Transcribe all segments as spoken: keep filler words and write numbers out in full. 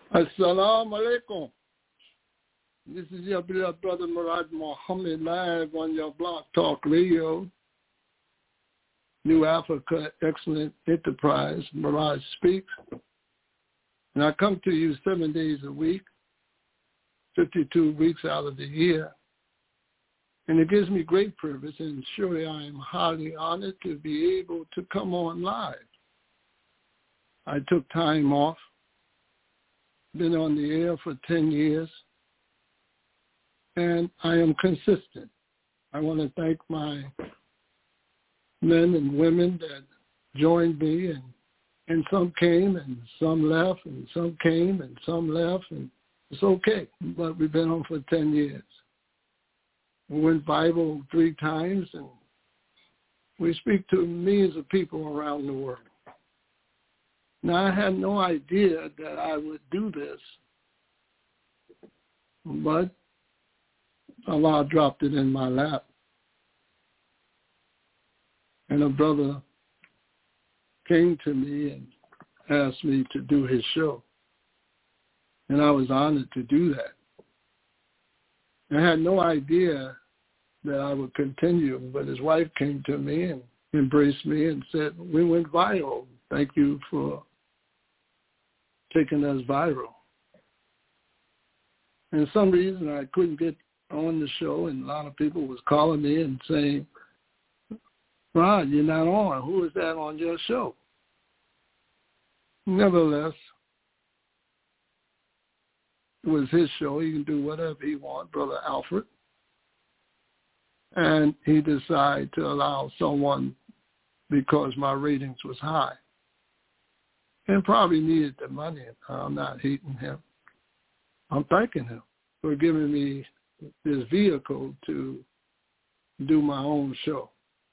Assalamu alaikum. This is your beloved brother Murad Muhammad live on your Blog Talk Radio. New Africa Excellent Enterprise, Murad Speaks. And I come to you seven days a week, fifty-two weeks out of the year. And it gives me great privilege, and surely I am highly honored to be able to come on live. I took time off, been on the air for ten years, and I am consistent. I want to thank my men and women that joined me, and, and some came and some left, and some came and some left, and it's okay, but we've been on for ten years. We went Bible three times, and we speak to millions of people around the world. Now, I had no idea that I would do this, but Allah dropped it in my lap. And a brother came to me and asked me to do his show. And I was honored to do that. I had no idea that I would continue, but his wife came to me and embraced me and said, "We went viral. Thank you for taking us viral." And for some reason I couldn't get on the show, and a lot of people was calling me and saying, "Rod, you're not on. Who is that on your show?" Nevertheless, it was his show. He can do whatever he wants, Brother Alfred. And he decided to allow someone, because my ratings was high, and probably needed the money. I'm not hating him. I'm thanking him for giving me this vehicle to do my own show.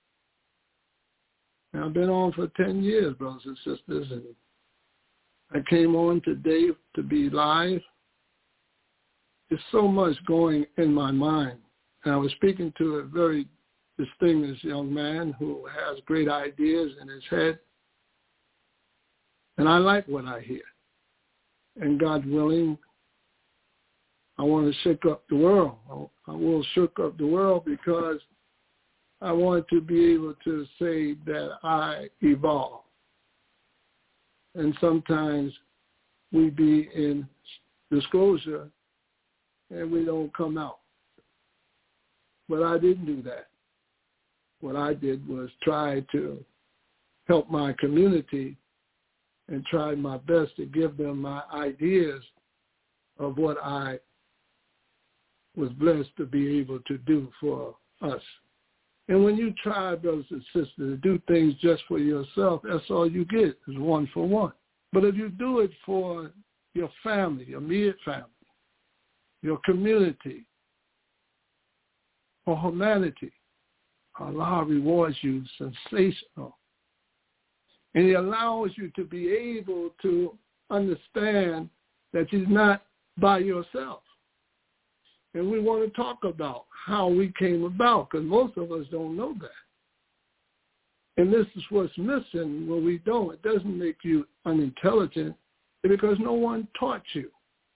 And I've been on for ten years, brothers and sisters, and I came on today to be live. There's so much going in my mind. And I was speaking to a very distinguished young man who has great ideas in his head. And I like what I hear. And God willing, I want to shake up the world. I will shake up the world because I want to be able to say that I evolve. And sometimes we be in disclosure and we don't come out. But I didn't do that. What I did was try to help my community and try my best to give them my ideas of what I was blessed to be able to do for us. And when you try, brothers and sisters, to do things just for yourself, that's all you get is one for one. But if you do it for your family, your immediate family, your community, or humanity, Allah rewards you sensational. And he allows you to be able to understand that you're not by yourself. And we want to talk about how we came about, because most of us don't know that. And this is what's missing when we don't. It doesn't make you unintelligent because no one taught you.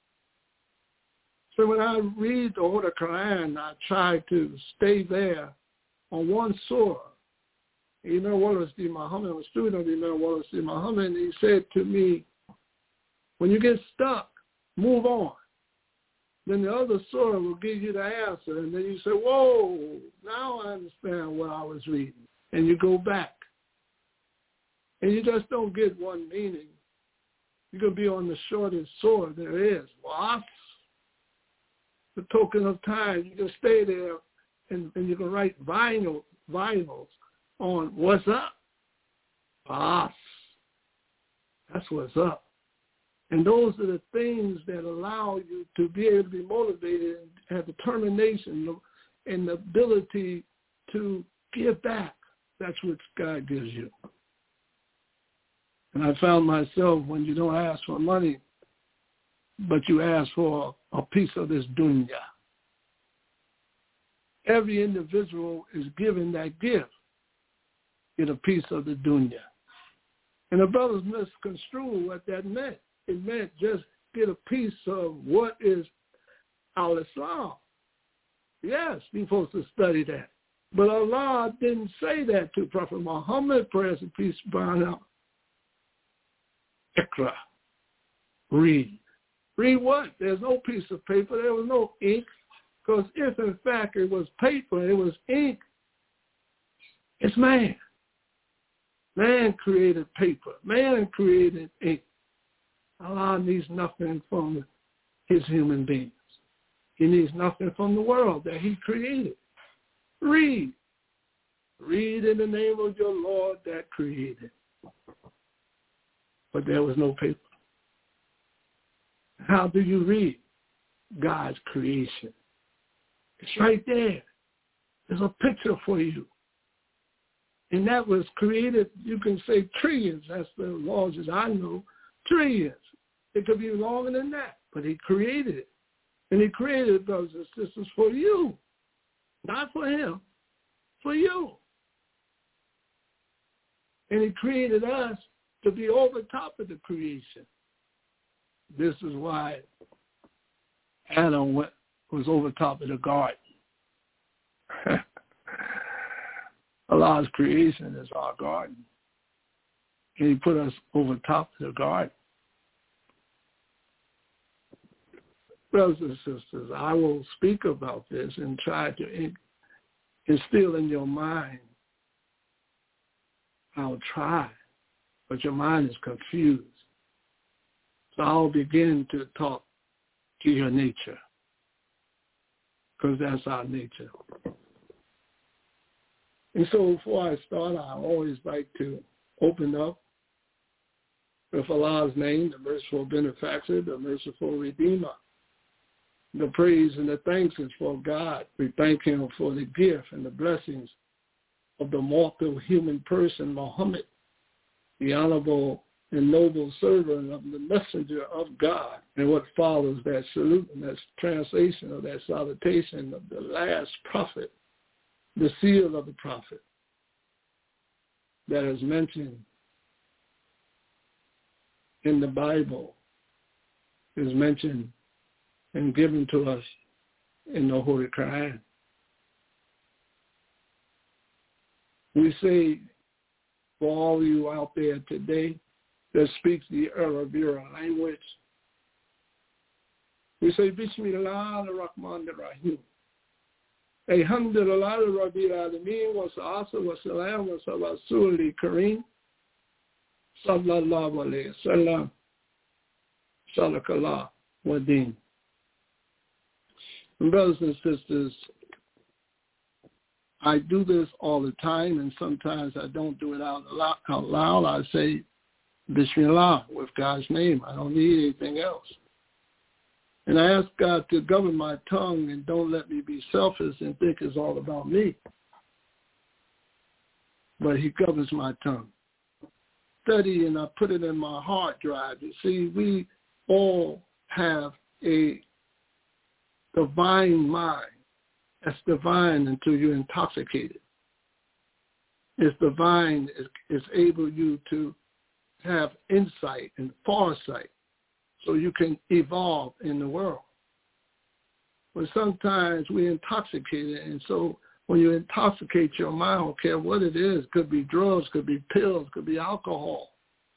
So when I read the Holy Quran, I try to stay there on one surah. Imam Wallace D. Muhammad, I'm a student of Imam Wallace D. Muhammad, and he said to me, when you get stuck, move on. Then the other surah will give you the answer, and then you say, whoa, now I understand what I was reading. And you go back. And you just don't get one meaning. You're going to be on the shortest surah there is. What? The token of time. You can stay there, and, and you can write vinyl, vinyls on what's up. Ah, that's what's up. And those are the things that allow you to be able to be motivated and have determination and the ability to give back. That's what God gives you. And I found myself, when you don't ask for money, but you ask for a piece of this dunya. Every individual is given that gift, get a piece of the dunya. And the brothers misconstrued what that meant. It meant just get a piece of what is al-Islam. Yes, you're supposed to study that. But Allah didn't say that to Prophet Muhammad, praise and peace be upon him. Iqra. Read. Read what? There's no piece of paper. There was no ink. Because if, in fact, it was paper, it was ink, it's man. Man created paper. Man created ink. Allah needs nothing from his human beings. He needs nothing from the world that he created. Read. Read in the name of your Lord that created. But there was no paper. How do you read God's creation? It's right there. There's a picture for you. And that was created, you can say trillions. That's the largest I know. Trillions. It could be longer than that. But he created it. And he created it, brothers and sisters, for you. Not for him. For you. And he created us to be over top of the creation. This is why Adam went, was over top of the garden. Allah's creation is our garden. And he put us over top of the garden. Brothers and sisters, I will speak about this and try to instill in your mind. I'll try, but your mind is confused. So I'll begin to talk to your nature, because that's our nature. And so before I start, I always like to open up with Allah's name, the merciful benefactor, the merciful redeemer. The praise and the thanks is for God. We thank him for the gift and the blessings of the mortal human person, Muhammad, the honorable and noble servant of the messenger of God. And what follows that salute and that translation of that salutation of the last prophet, the seal of the prophet that is mentioned in the Bible, is mentioned and given to us in the Holy Quran. We say, for all of you out there today that speaks the Arabic language, we say, Bismillah ar-Rahman ar-Rahim. Alhamdulillah Rabbil Alameen wa salatu wa salam wa salatu kareem sallallahu alayhi wa sallam salakallah wa deen. Brothers and sisters, I do this all the time, and sometimes I don't do it out loud. I say Bismillah with God's name. I don't need anything else. And I ask God to govern my tongue and don't let me be selfish and think it's all about me. But he governs my tongue. Study, and I put it in my hard drive. You see, we all have a divine mind. That's divine until you're intoxicated. It's divine. It's, it's able you to have insight and foresight so you can evolve in the world. But sometimes we're intoxicated, and so when you intoxicate your mind, I don't care what it is, could be drugs, could be pills, could be alcohol.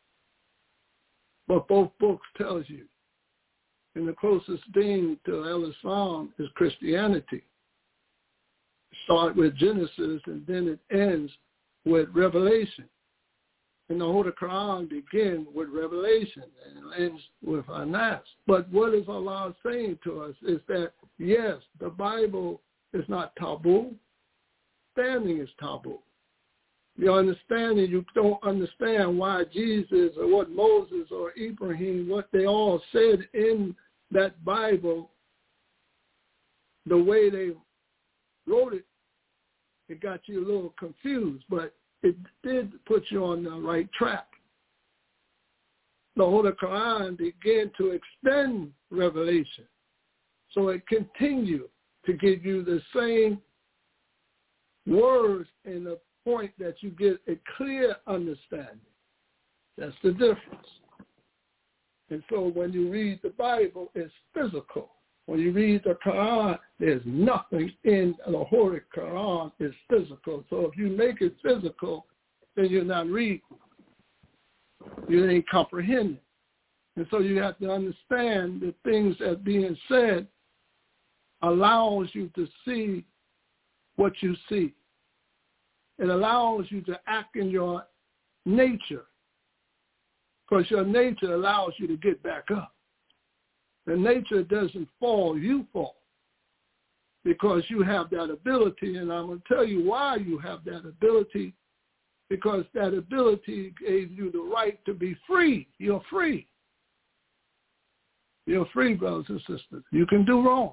But both books tells you. And the closest thing to al-Islam is Christianity. Start with Genesis, and then it ends with Revelation. And the Holy Quran begins with Revelation and it ends with Anas. But what is Allah saying to us is that, yes, the Bible is not taboo. Understanding is taboo. Your understanding, you don't understand why Jesus or what Moses or Ibrahim, what they all said in that Bible, the way they wrote it, it got you a little confused, but it did put you on the right track. The Holy Quran began to extend revelation. So it continued to give you the same words in the point that you get a clear understanding. That's the difference. And so when you read the Bible, it's physical. When you read the Quran, there's nothing in the Holy Quran is physical. So if you make it physical, then you're not reading. You ain't comprehending. And so you have to understand the things that are being said allows you to see what you see. It allows you to act in your nature, because your nature allows you to get back up. The nature doesn't fall, you fall, because you have that ability. And I'm going to tell you why you have that ability, because that ability gave you the right to be free. You're free. You're free, brothers and sisters. You can do wrong.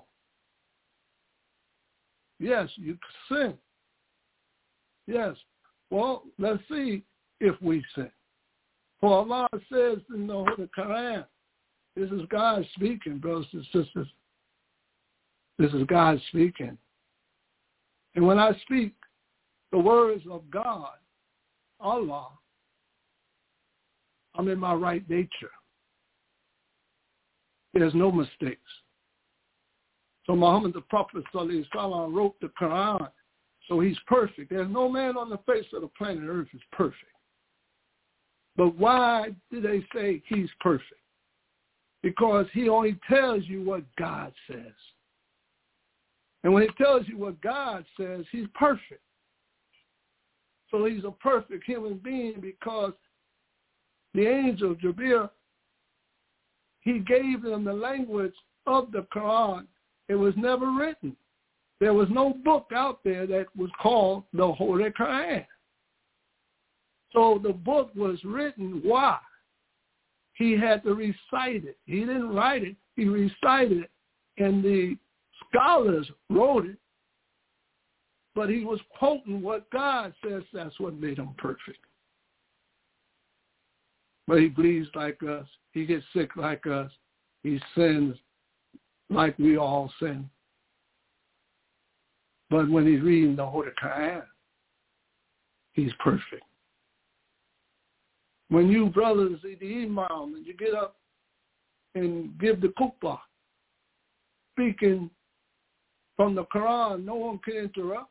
Yes, you can sin. Yes. Well, let's see if we sin. For Allah says in the Holy Quran, this is God speaking, brothers and sisters. This is God speaking. And when I speak the words of God, Allah, I'm in my right nature. There's no mistakes. So Muhammad the Prophet Sallallahu Alaihi Wasallam wrote the Quran, so he's perfect. There's no man on the face of the planet Earth is perfect. But why do they say he's perfect? Because he only tells you what God says. And when he tells you what God says, he's perfect. So he's a perfect human being, because the angel Jibril, he gave them the language of the Quran. It was never written. There was no book out there that was called the Holy Quran. So the book was written. Why? He had to recite it. He didn't write it. He recited it. And the scholars wrote it. But he was quoting what God says. That's what made him perfect. But he bleeds like us. He gets sick like us. He sins like we all sin. But when he's reading the Holy Quran, he's perfect. When you brothers eat the imam and you get up and give the khutbah, speaking from the Quran, no one can interrupt.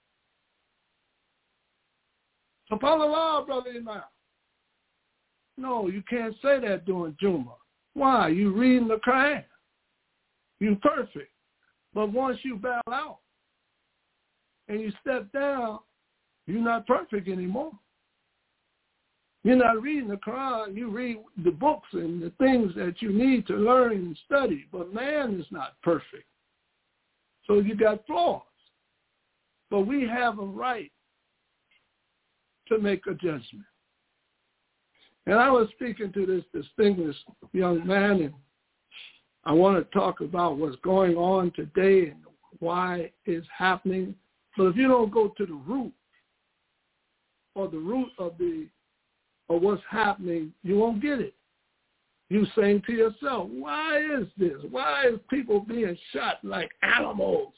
SubhanAllah, brother imam. No, you can't say that during Jummah. Why? You reading the Quran. You perfect. But once you bow out and you step down, you're not perfect anymore. You're not reading the Quran. You read the books and the things that you need to learn and study. But man is not perfect. So you got flaws. But we have a right to make a judgment. And I was speaking to this distinguished young man, and I want to talk about what's going on today and why it's happening. But if you don't go to the root or the root of the or what's happening, you won't get it. You saying to yourself, why is this? Why is people being shot like animals?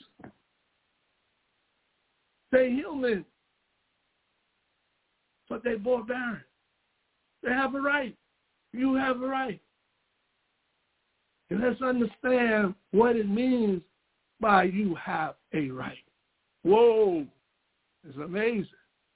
They're human, but they're barbarian. They have a right. You have a right. And let's understand what it means by you have a right. Whoa, it's amazing.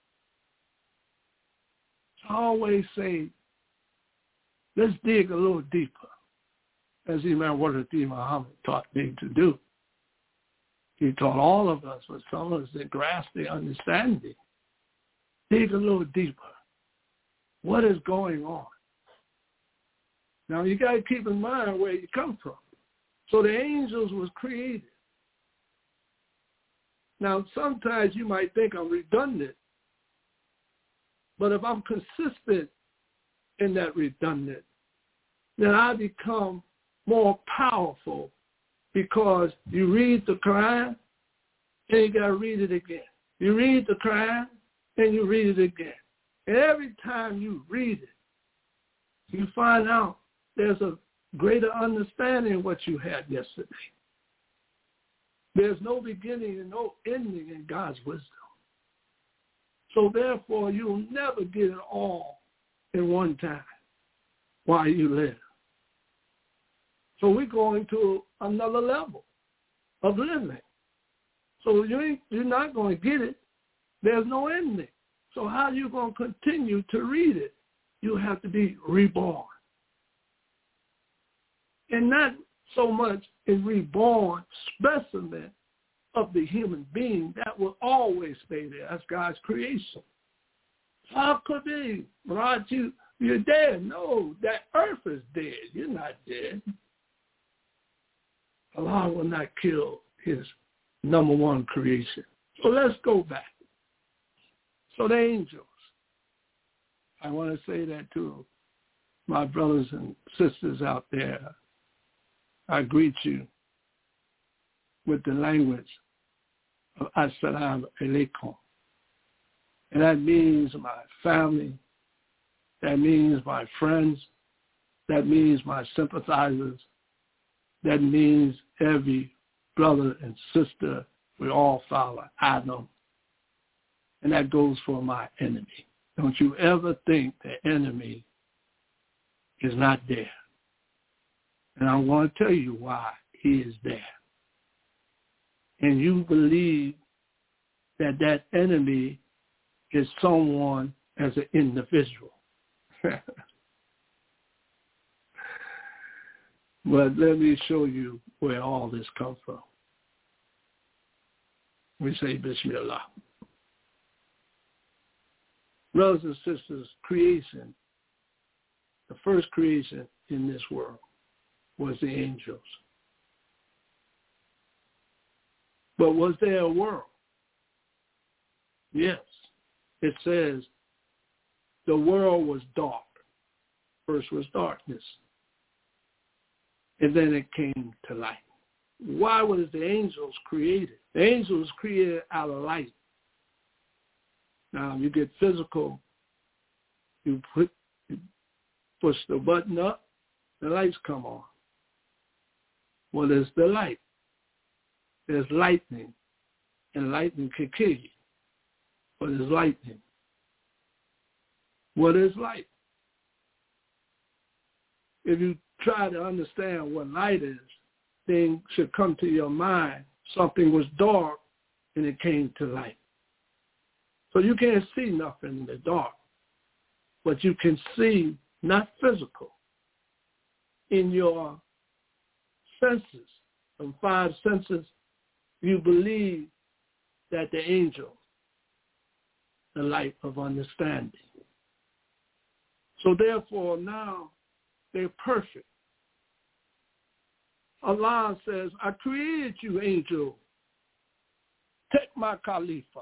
I always say, let's dig a little deeper, as Imam Wahid Muhammad taught me to do. He taught all of us, but some of us that grasp the understanding. Dig a little deeper. What is going on? Now, you got to keep in mind where you come from. So the angels was created. Now, sometimes you might think I'm redundant, but if I'm consistent in that redundant, then I become more powerful, because you read the Quran and you got to read it again. You read the Quran and you read it again. And every time you read it, you find out there's a greater understanding of what you had yesterday. There's no beginning and no ending in God's wisdom. So therefore, you'll never get it all in one time while you live. So we're going to another level of living. So you ain't, you're not going to get it. There's no ending. So how are you going to continue to read it? You have to be reborn. And not so much a reborn specimen of the human being that will always stay there. That's God's creation. How could be? Rod, you, you're dead. No, that earth is dead. You're not dead. Allah will not kill his number one creation. So let's go back. So the angels. I want to say that to my brothers and sisters out there. I greet you with the language of Assalamu alaikum. And that means my family. That means my friends. That means my sympathizers. That means every brother and sister. We all follow Adam. And that goes for my enemy. Don't you ever think the enemy is not there. And I'm going to tell you why he is there. And you believe that that enemy is someone as an individual. But let me show you where all this comes from. We say Bismillah. Brothers and sisters, creation, the first creation in this world was the angels. But was there a world? Yes. It says the world was dark. First was darkness. And then it came to light. Why was the angels created? The angels created out of light. Now, you get physical, you put, you push the button up, the lights come on. Well, there's the light. There's lightning, and lightning can kill you. What is lightning? What is light? If you try to understand what light is, things should come to your mind. Something was dark, and it came to light. So you can't see nothing in the dark, but you can see, not physical, in your senses, from five senses, you believe that the angel, the light of understanding. So therefore now they're perfect. Allah says, I created you, angel. Take my Khalifa.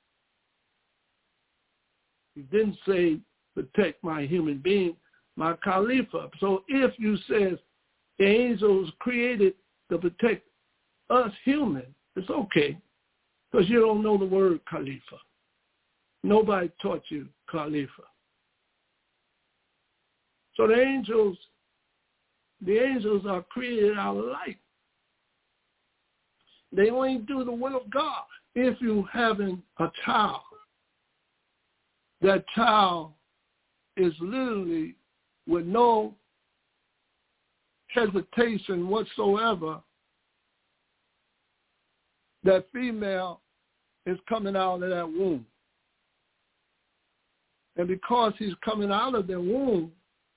He didn't say protect my human being, my Khalifa. So if you says the angels created to protect us human, it's okay, because you don't know the word Khalifa. Nobody taught you Khalifa. So the angels, the angels are created out of light. They only do the will of God. If you having a child, that child is literally with no hesitation whatsoever, that female is coming out of that womb. And because he's coming out of the womb,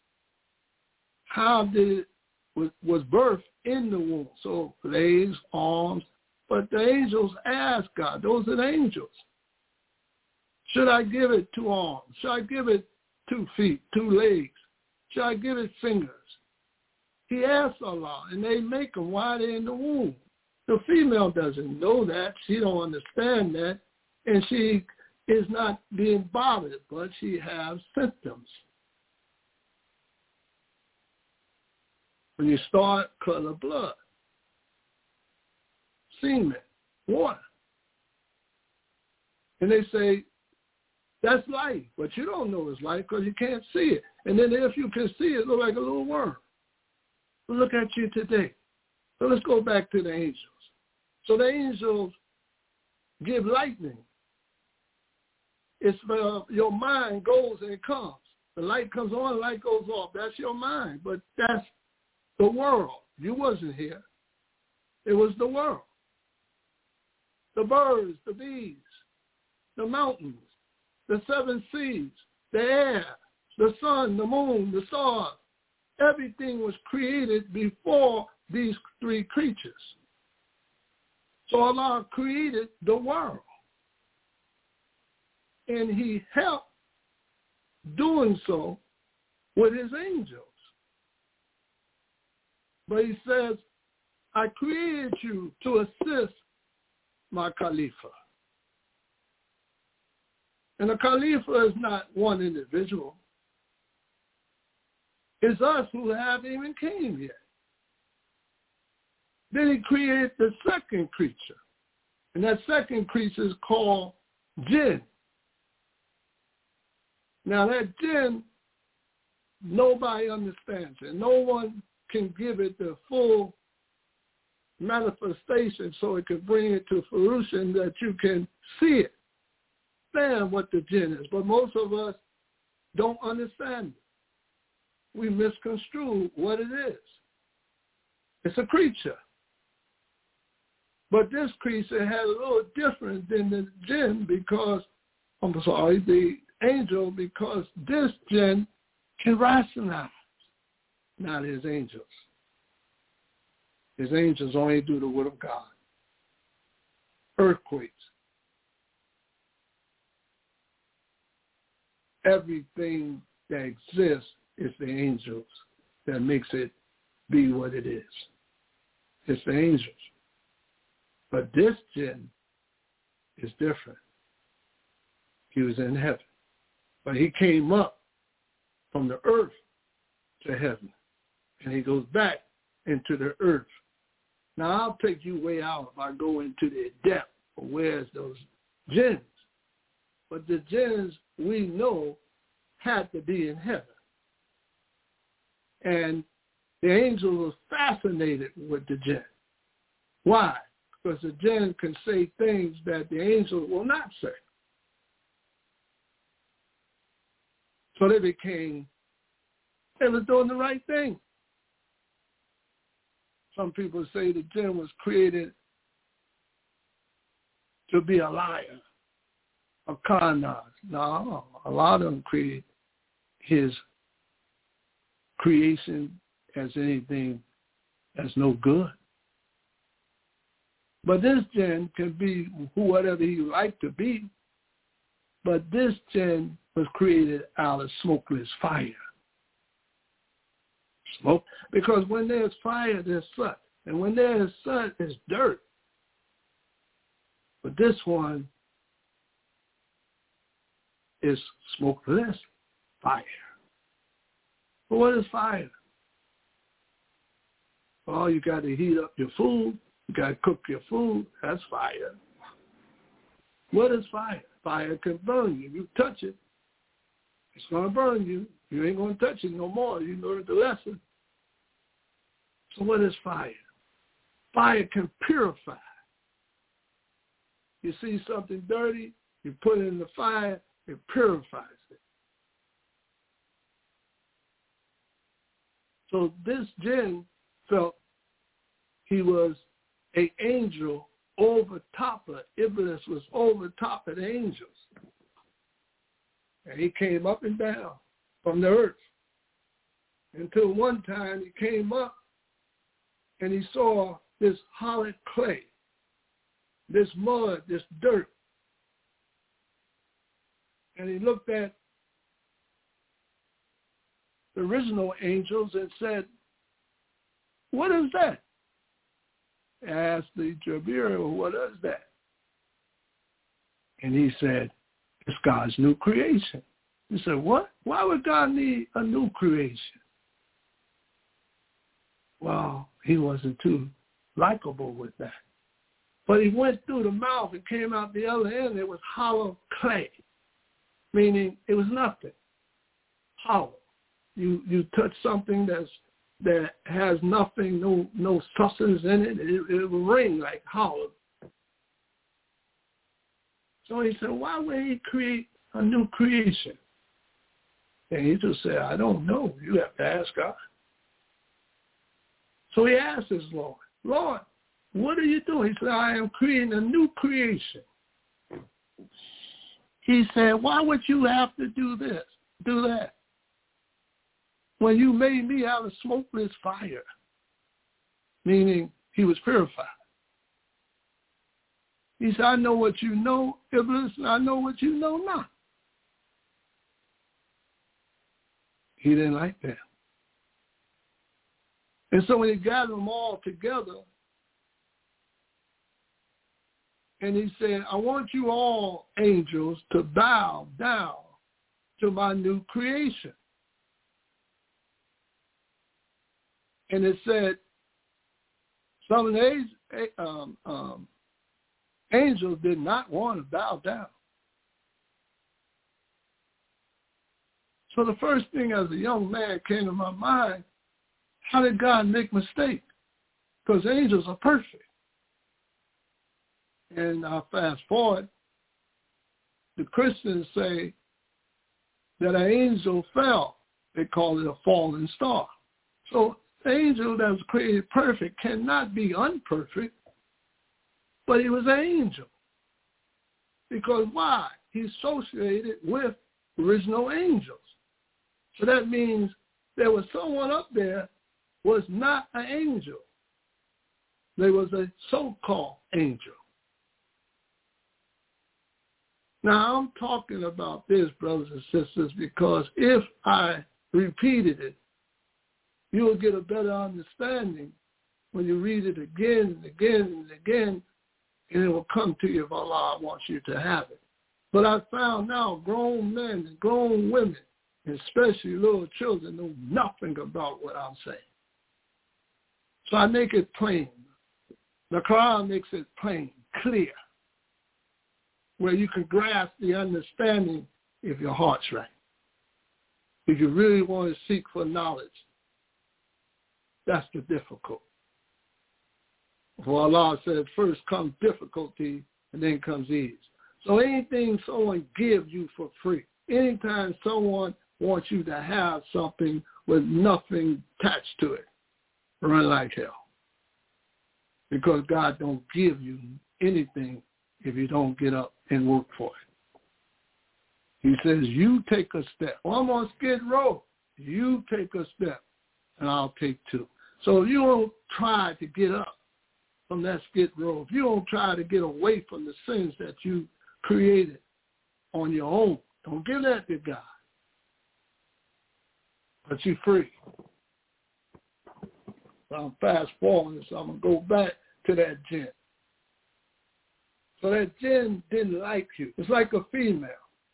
how did it was, was birthed in the womb? So legs, arms, but the angels asked God, those are the angels. Should I give it two arms? Should I give it two feet, two legs? Should I give it fingers? He asked Allah, and they make them while they're in the womb. The female doesn't know that. She don't understand that. And she is not being bothered, but she has symptoms. When you start, color blood, semen, water. And they say, that's life, but you don't know it's life because you can't see it. And then if you can see it, it looks like a little worm. But look at you today. So let's go back to the angels. So the angels give lightning. It's uh, your mind goes and it comes. The light comes on, the light goes off. That's your mind, but that's the world. You wasn't here. It was the world. The birds, the bees, the mountains, the seven seas, the air, the sun, the moon, the stars. Everything was created before these three creatures. So Allah created the world. And he helped doing so with his angels. But he says, I created you to assist my Khalifa. And the Khalifa is not one individual. It's us who haven't even came yet. Then he created the second creature. And that second creature is called jinn. Now that jinn, nobody understands it. No one can give it the full manifestation so it can bring it to fruition that you can see it, understand what the jinn is. But most of us don't understand it. We misconstrue what it is. It's a creature. But this creature had a little different than the jinn because, I'm sorry, the angel, because this jinn can rationalize, not his angels. His angels only do the will of God. Earthquakes. Everything that exists is the angels that makes it be what it is. It's the angels. But this jinn is different. He was in heaven. But he came up from the earth to heaven. And he goes back into the earth. Now, I'll take you way out if I go into the depth of where's those jinns. But the jinns, we know, had to be in heaven. And the angel was fascinated with the jinn. Why? Because the jinn can say things that the angel will not say. So they became, they was doing the right thing. Some people say the jinn was created to be a liar, a con artist. No, a lot of them create his creation as anything that's no good. But this jinn can be whatever he like to be. But this jinn was created out of smokeless fire. Smoke, because when there's fire, there's sun. And when there's sun, there's dirt. But this one is smokeless fire. But what is fire? Well, you got to heat up your food. You got to cook your food. That's fire. What is fire? Fire can burn you. You touch it, it's going to burn you. You ain't going to touch it no more. You learned the lesson. So what is fire? Fire can purify. You see something dirty, you put it in the fire, it purifies it. So this jinn felt he was an angel over top of, Iblis was over top of the angels. And he came up and down from the earth until one time he came up and he saw this hard clay, this mud, this dirt. And he looked at the original angels and said, what is that? Asked the Jabiru, what is that? And he said, it's God's new creation. He said, what? Why would God need a new creation? Well, he wasn't too likable with that. But he went through the mouth and came out the other end. It was hollow clay, meaning it was nothing. Hollow. You you touch something that's that has nothing, no no substance in it, it, it will ring like hollow. So he said, why would he create a new creation? And he just said, I don't know. You have to ask God. So he asked his Lord, Lord, what are you doing? He said, I am creating a new creation. He said, why would you have to do this, do that, when you made me out of smokeless fire? Meaning he was purified. He said, I know what you know, Iblis, and I know what you know not. He didn't like that. And so when he gathered them all together, and he said, I want you all, angels, to bow down to my new creation. And it said, some of the um, um, angels did not want to bow down. So the first thing as a young man came to my mind, how did God make mistakes? Because angels are perfect. And I fast forward, the Christians say that an angel fell. They call it a fallen star. So the angel that was created perfect cannot be unperfect, but he was an angel. Because why? He's associated with original angels. So that means there was someone up there was not an angel. There was a so-called angel. Now, I'm talking about this, brothers and sisters, because if I repeated it, you will get a better understanding when you read it again and again and again, and it will come to you if Allah wants you to have it. But I found now grown men and grown women, especially little children, know nothing about what I'm saying. So I make it plain. The Quran makes it plain, clear, where you can grasp the understanding if your heart's right. If you really want to seek for knowledge, that's the difficult. For Allah said, first comes difficulty and then comes ease. So anything someone gives you for free, anytime someone wants you to have something with nothing attached to it, run like hell. Because God don't give you anything if you don't get up and work for it. He says, you take a step. Well, I'm on Skid Row. You take a step, and I'll take two. So if you don't try to get up from that Skid Row, if you don't try to get away from the sins that you created on your own, don't give that to God. But you're free. So I'm fast forwarding, so I'm going to go back to that jinn. So that jinn didn't like you. It's like a female.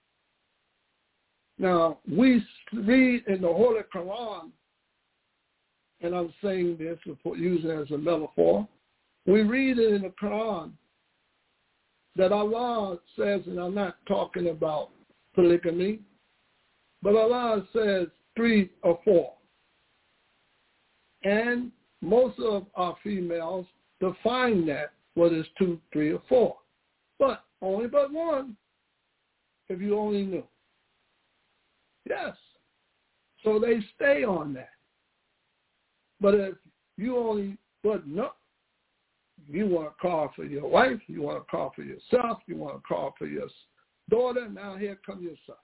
Now, we read in the Holy Quran, and I'm saying this, using it as a metaphor, we read it in the Quran that Allah says, and I'm not talking about polygamy, but Allah says three or four. And most of our females define that, whether it's two, three, or four. But only but one, if you only knew. Yes. So they stay on that. But if you only but no, you want a car for your wife, you want a car for yourself, you want a car for your daughter, now here comes your son.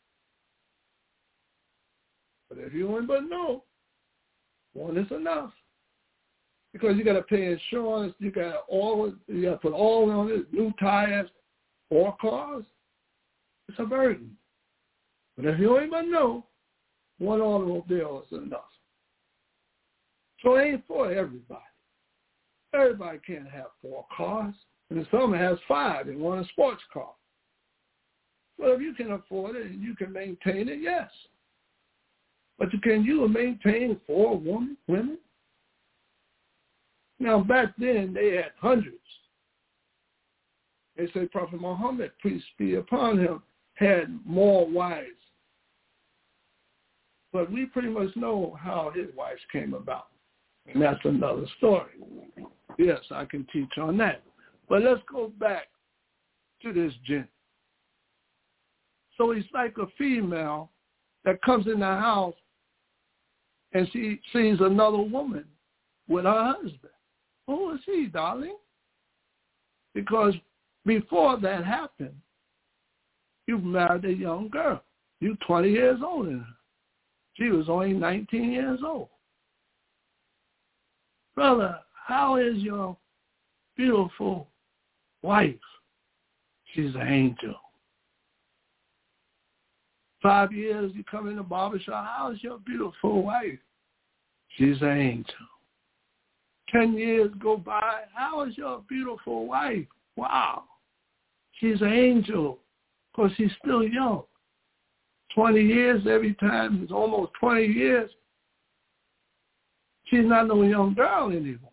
But if you only but no, one is enough. Because you got to pay insurance, you got all, you got to put all on it, new tires, four cars. It's a burden. But if you ain't but know, one automobile is enough. So it ain't for everybody. Everybody can't have four cars. And some has five and one a sports car. Well, if you can afford it and you can maintain it, yes. But can you maintain four women? women? Now, back then, they had hundreds. They say Prophet Muhammad, peace be upon him, had more wives. But we pretty much know how his wives came about. And that's another story. Yes, I can teach on that. But let's go back to this jinn. So he's like a female that comes in the house and she sees another woman with her husband. Who is he, darling? Because before that happened, you married a young girl. You're twenty years older than her. She was only nineteen years old. Brother, how is your beautiful wife? She's an angel. Five years you come in the barbershop, how's your beautiful wife? She's an angel. Ten years go by, how is your beautiful wife? Wow, she's an angel because she's still young. Twenty years, every time it's almost twenty years, she's not no young girl anymore.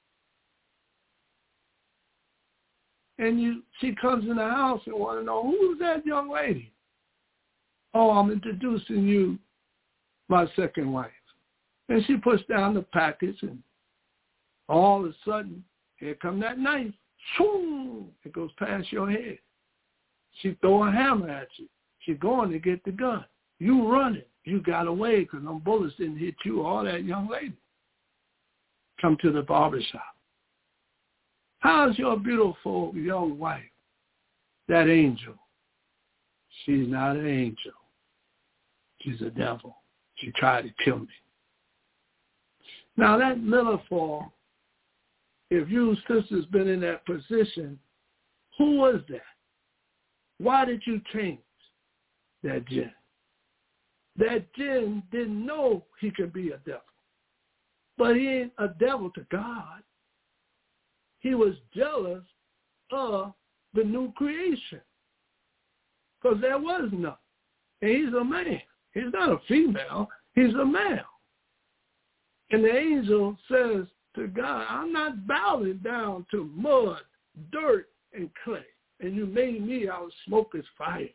And you, she comes in the house and want to know, who is that young lady? Oh, I'm introducing you my second wife. And she puts down the package, and all of a sudden, here come that knife. Shoom! It goes past your head. She throw a hammer at you. She going to get the gun. You running. You got away because them bullets didn't hit you or that young lady. Come to the barbershop. How's your beautiful young wife? That angel. She's not an angel. She's a devil. She tried to kill me. Now that metaphor, if you sisters been in that position, who was that? Why did you change that jinn? That jinn didn't know he could be a devil. But he ain't a devil to God. He was jealous of the new creation because there was none. And he's a man. He's not a female. He's a male. And the angel says to God, I'm not bowing down to mud, dirt, and clay. And you made me out of smoke as fire.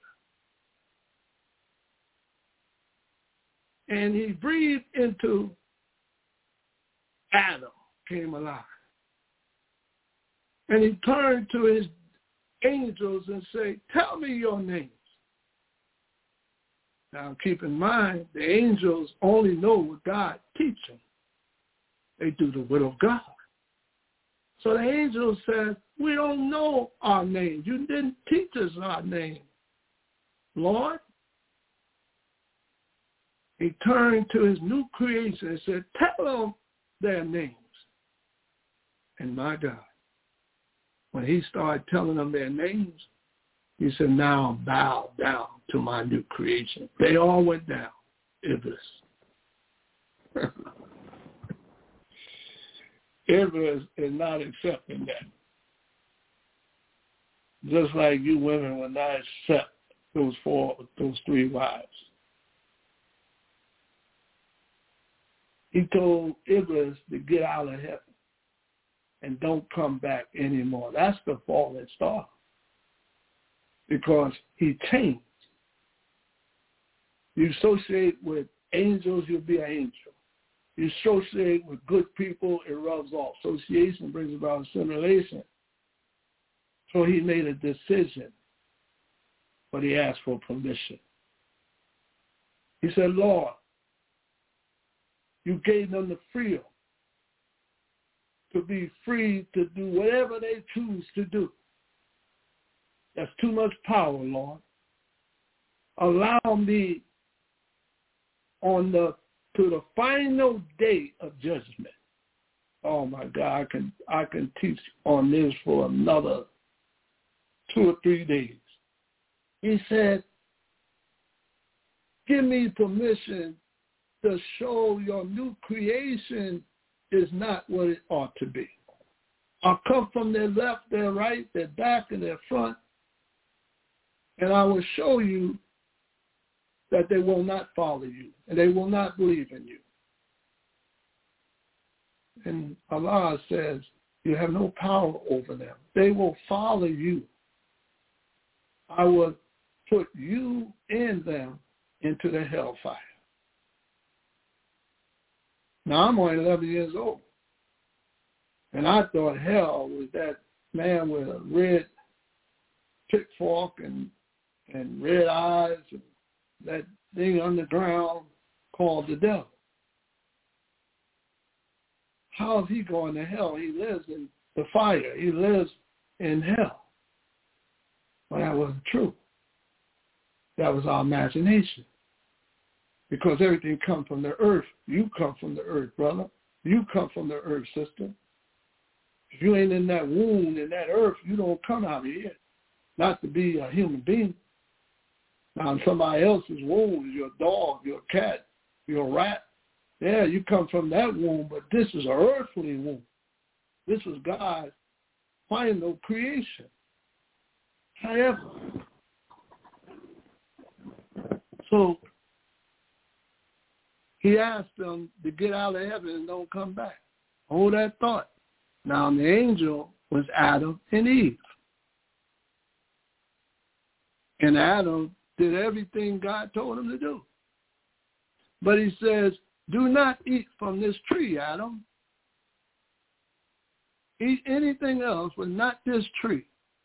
And he breathed into Adam, came alive. And he turned to his angels and said, tell me your names. Now keep in mind, the angels only know what God teaches them. They do the will of God. So the angel said, we don't know our name. You didn't teach us our name, Lord. He turned to his new creation and said, tell them their names. And my God, when he started telling them their names, he said, now bow down to my new creation. They all went down. Iblis. Iblis is not accepting that. Just like you women will not accept those four, those three wives. He told Iblis to get out of heaven and don't come back anymore. That's the fallen star. Because he changed. You associate with angels, you'll be an angel. You associate with good people, it rubs off. Association brings about assimilation. So he made a decision, but he asked for permission. He said, Lord, you gave them the freedom to be free to do whatever they choose to do. That's too much power, Lord. Allow me on the to the final day of judgment. Oh my God, I can I can teach on this for another two or three days. He said, give me permission to show your new creation is not what it ought to be. I'll come from their left, their right, their back, and their front, and I will show you that they will not follow you, and they will not believe in you. And Allah says, you have no power over them. They will follow you. I will put you and them into the hellfire. Now, I'm only eleven years old, and I thought hell was that man with a red pitchfork and, and red eyes and that thing underground called the devil. how is he going to hell? He lives in the fire. He lives in hell. Well, that wasn't true. That was our imagination. Because everything comes from the earth. You come from the earth, brother. You come from the earth, sister. If you ain't in that womb, in that earth, you don't come out of here. Not to be a human being. Now, in somebody else's womb, you're a dog, you're a cat, you're a rat. Yeah, you come from that womb, but this is an earthly womb. This was God's final creation. However, so he asked them to get out of heaven and don't come back. Hold that thought. Now, the angel was Adam and Eve. And Adam did everything God told him to do. But he says, do not eat from this tree, Adam. Eat anything else, but not this tree.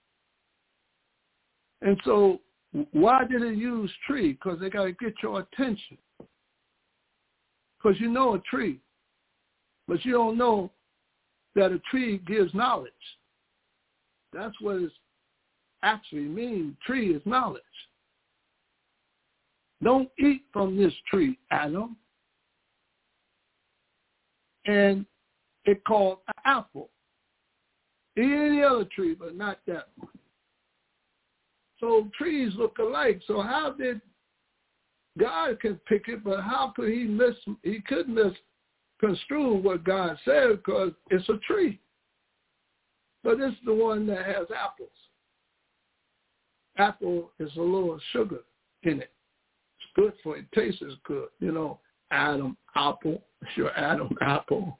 And so why did it use tree? Because they got to get your attention. Because you know a tree, but you don't know that a tree gives knowledge. That's what it actually means. Tree is knowledge. Don't eat from this tree, Adam. And it called an apple. Eat any other tree, but not that one. So trees look alike. So how did God can pick it, but how could he miss? He could misconstrue what God said because it's a tree. But it's the one that has apples. Apple is a little sugar in it. It's good for it. It tastes good. You know, Adam apple. It's your Adam apple.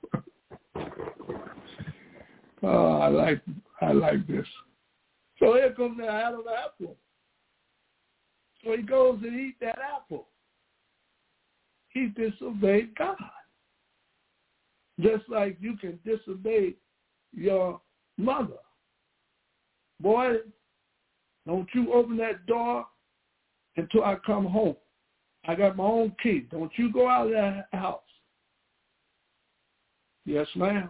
Oh, I like I like this. So here comes the Adam apple. So he goes and eats that apple. He disobeyed God. Just like you can disobey your mother. Boy, don't you open that door until I come home. I got my own key. Don't you go out of that house. Yes, ma'am.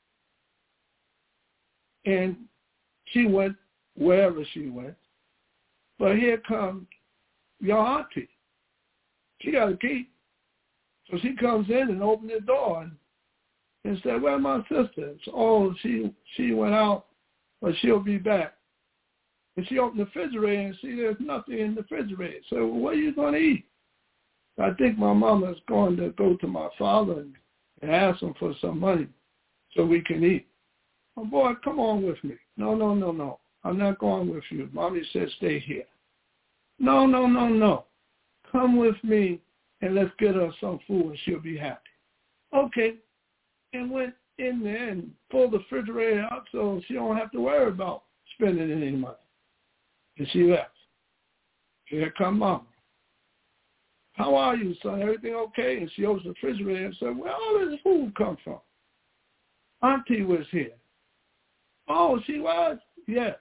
And she went wherever she went. But here comes your auntie. She got a key. So she comes in and opens the door and, and said, where's my sister? So, oh, she she went out, but she'll be back. And she opened the refrigerator and see there's nothing in the refrigerator. So what are you going to eat? I think my mama's going to go to my father and, and ask him for some money so we can eat. Oh, boy, come on with me. No, no, no, no. I'm not going with you. Mommy said stay here. No, no, no, no. Come with me and let's get her some food and she'll be happy. Okay. And went in there and pulled the refrigerator out so she don't have to worry about spending any money. And she left. Here come Mama. How are you, son? Everything okay? And she opens the refrigerator and said, where all this food come from? Auntie was here. Oh, she was? Yes.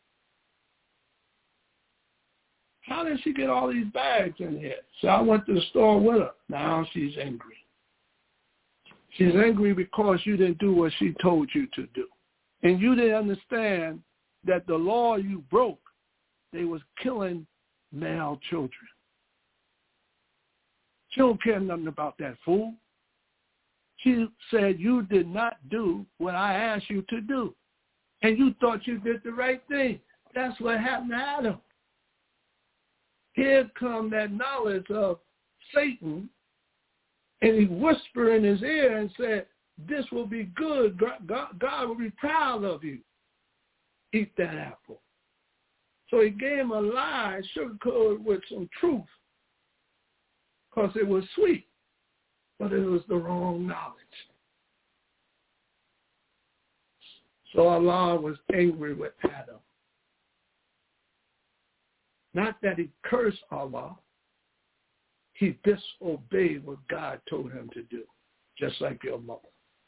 How did she get all these bags in here? So I went to the store with her. Now she's angry. She's angry because you didn't do what she told you to do. And you didn't understand that the law you broke, they was killing male children. She don't care nothing about that fool. She said you did not do what I asked you to do. And you thought you did the right thing. That's what happened to Adam. Here come that knowledge of Satan, and he whispered in his ear and said, this will be good. God, God will be proud of you. Eat that apple. So he gave him a lie, sugarcoated with some truth, because it was sweet, but it was the wrong knowledge. So Allah was angry with Adam. Not that he cursed Allah. He disobeyed what God told him to do, just like your mother.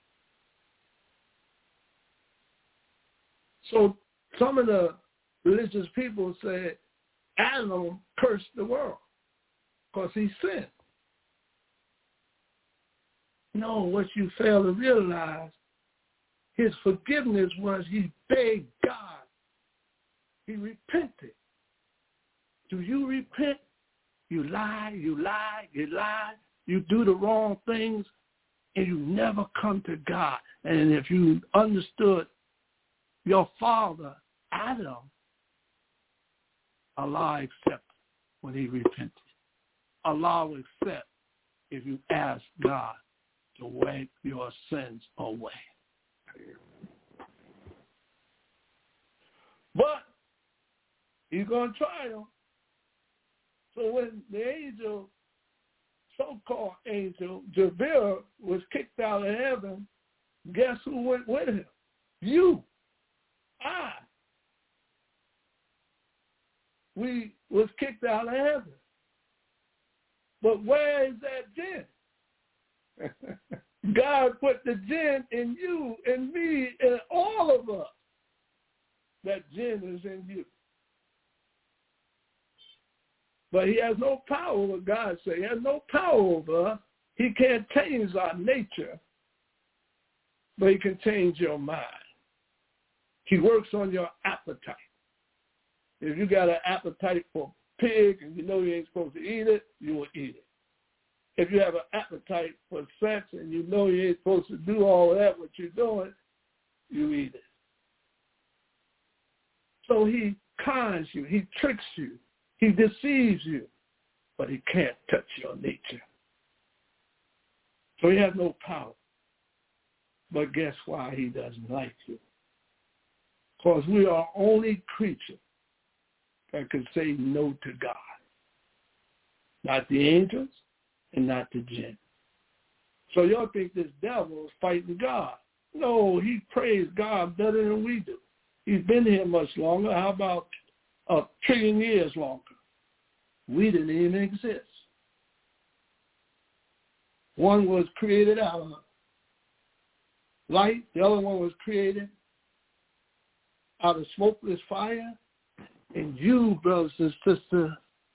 So some of the religious people said Adam cursed the world because he sinned. No, what you fail to realize, His forgiveness was he begged God. He repented. Do you repent? You lie, you lie, you lie. You do the wrong things, and you never come to God. And if you understood your father, Adam, Allah accepted when he repented. Allah will accept if you ask God to wipe your sins away. But he's going to try them. So when the angel, so-called angel, Jabril, was kicked out of heaven, guess who went with him? You. I. We was kicked out of heaven. But where is that jinn? God put the jinn in you, in me, in all of us. That jinn is in you. But he has no power over God say. He has no power over us. He can't change our nature, but he can change your mind. He works on your appetite. If you got an appetite for pig and you know you ain't supposed to eat it, you will eat it. If you have an appetite for sex and you know you ain't supposed to do all of that, what you're doing, you eat it. So he cons you. He tricks you. He deceives you. But he can't touch your nature. So he has no power. But guess why he doesn't like you? Because we are only creatures that can say no to God. Not the angels and not the jinn. So y'all think this devil is fighting God. No, he prays God better than we do. He's been here much longer. How about a trillion years longer? We didn't even exist. One was created out of light. The other one was created out of smokeless fire. And you, brothers and sisters,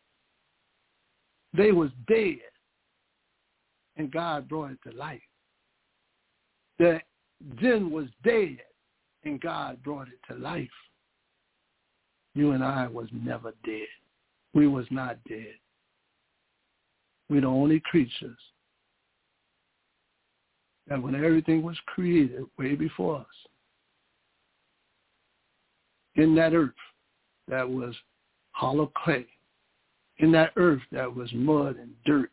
they was dead. And God brought it to life. The jinn was dead. And God brought it to life. You and I was never dead. We was not dead. We're the only creatures that when everything was created way before us, in that earth that was hollow clay, in that earth that was mud and dirt,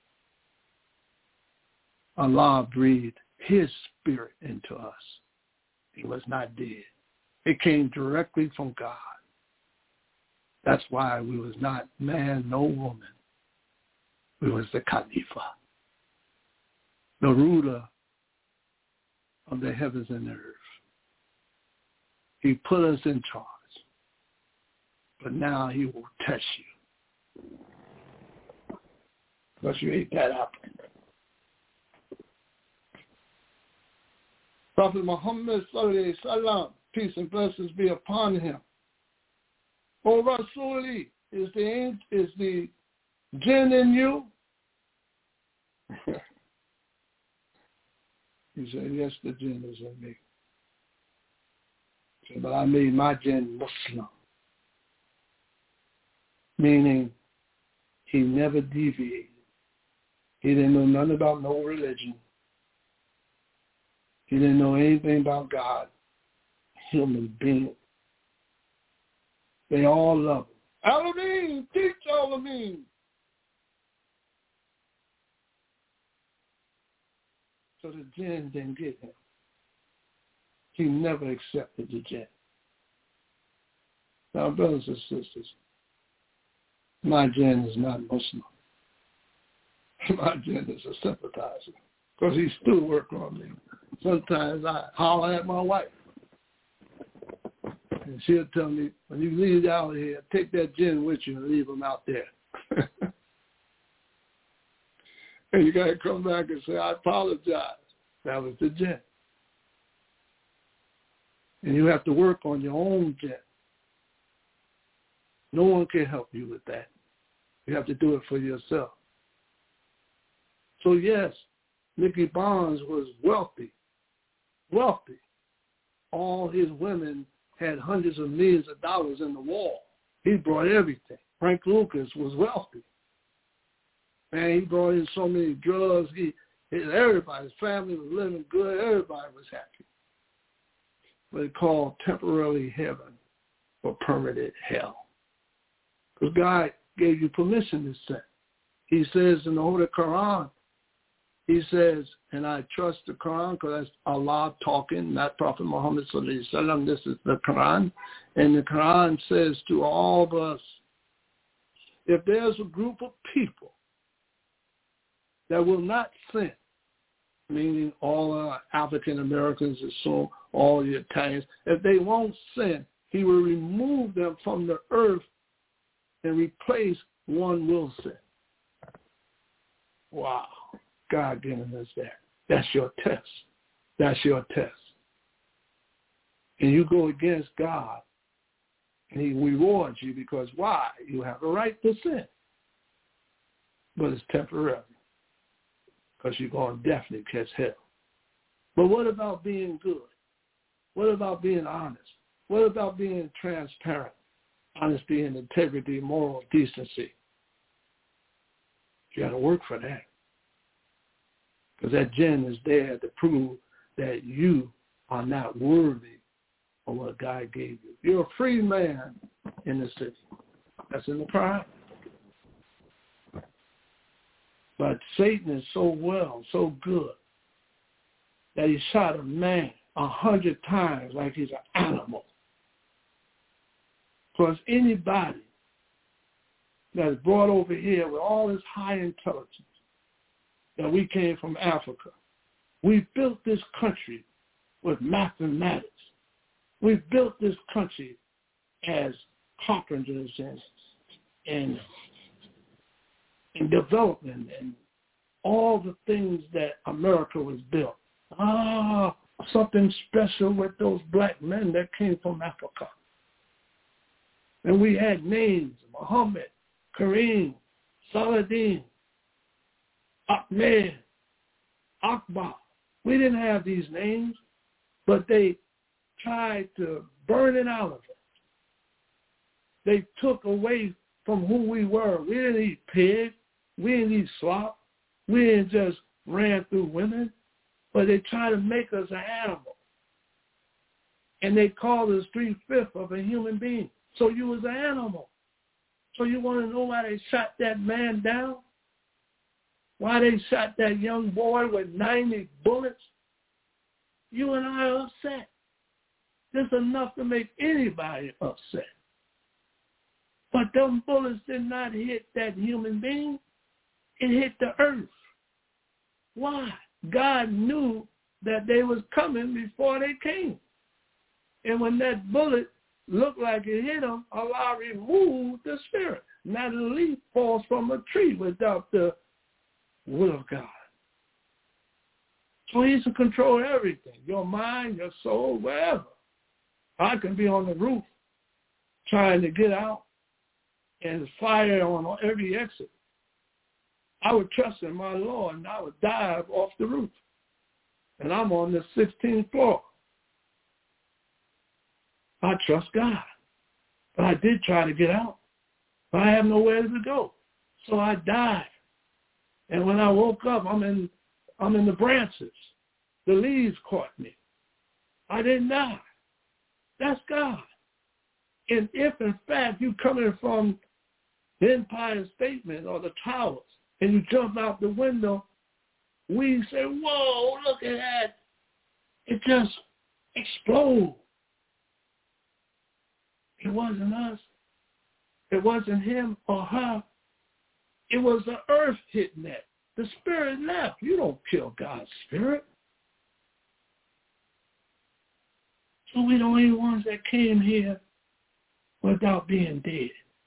Allah breathed his spirit into us. He was not dead. It came directly from God. That's why we was not man, no woman. We was the Khalifa, the ruler of the heavens and the earth. He put us in charge. But now he will test you. Because you ate that apple. Prophet Muhammad sallallahu alaihi wasallam, peace and blessings be upon him. O Rasuli, is the is the jinn in you? He said, yes, the jinn is in me. He said, but I made my jinn Muslim. Meaning, he never deviated. He didn't know nothing about no religion. He didn't know anything about God. Human being. They all love him. Alameen, teach Alameen. So the jinn didn't get him. He never accepted the jinn. Now, brothers and sisters, my jinn is not Muslim. My jinn is a sympathizer because he still works on me. Sometimes I holler at my wife. And she'll tell me, when you leave out here, take that jinn with you and leave him out there. And you got to come back and say, I apologize. That was the jinn. And you have to work on your own jinn. No one can help you with that. You have to do it for yourself. So yes, Nicky Barnes was wealthy. Wealthy. all his women had hundreds of millions of dollars in the wall. He brought everything. Frank Lucas was wealthy. Man, he brought in so many drugs. He, his, everybody, his family was living good. Everybody was happy. What they call temporary heaven or permanent hell. Because God gave you permission to sin. He says in the Holy Quran, he says, and I trust the Quran because that's Allah talking, not Prophet Muhammad sallallahu alaihi wasallam. This is the Quran. And the Quran says to all of us, if there's a group of people that will not sin, meaning all uh, African Americans and so all the Italians, if they won't sin, he will remove them from the earth and replace one will sin. Wow. God giving us that. That's your test. That's your test. And you go against God, and he rewards you because why? You have a right to sin. But it's temporary because you're going to definitely catch hell. But what about being good? What about being honest? What about being transparent? Honesty and integrity, moral decency. You got to work for that. Because that jinn is there to prove that you are not worthy of what God gave you. You're a free man in the city. That's in the Quran. But Satan is so well, so good, that he shot a man a hundred times like he's an animal. Because anybody that's brought over here with all this high intelligence, that we came from Africa. We built this country with mathematics. We built this country as carpenters and and, and development and all the things that America was built. Ah, something special with those black men that came from Africa. And we had names, Muhammad, Kareem, Saladin, Ahmed, Akbar. We didn't have these names, but they tried to burn it out of us. They took away from who we were. We didn't eat pig. We didn't eat slop. We didn't just ran through women, but they tried to make us an animal. And they called us three-fifths of a human being. So you was an animal. So you want to know why they shot that man down? Why they shot that young boy with ninety bullets? You and I are upset. There's enough to make anybody upset. But them bullets did not hit that human being. It hit the earth. Why? God knew that they was coming before they came. And when that bullet looked like it hit them, Allah removed the spirit. Not a leaf falls from a tree without the will of God. So he's to control everything, your mind, your soul, wherever. I can be on the roof trying to get out and there's fire on every exit. I would trust in my Lord and I would dive off the roof. And I'm on the sixteenth floor. I trust God. But I did try to get out. But I have nowhere to go. So I died. And when I woke up, I'm in I'm in the branches. The leaves caught me. I didn't die. That's God. And if, in fact, you coming from the Empire State Building or the towers and you jump out the window, we say, whoa, look at that. It just explodes. It wasn't us. It wasn't him or her. It was the earth hitting that. The spirit left. You don't kill God's spirit. So we're the only ones that came here without being dead.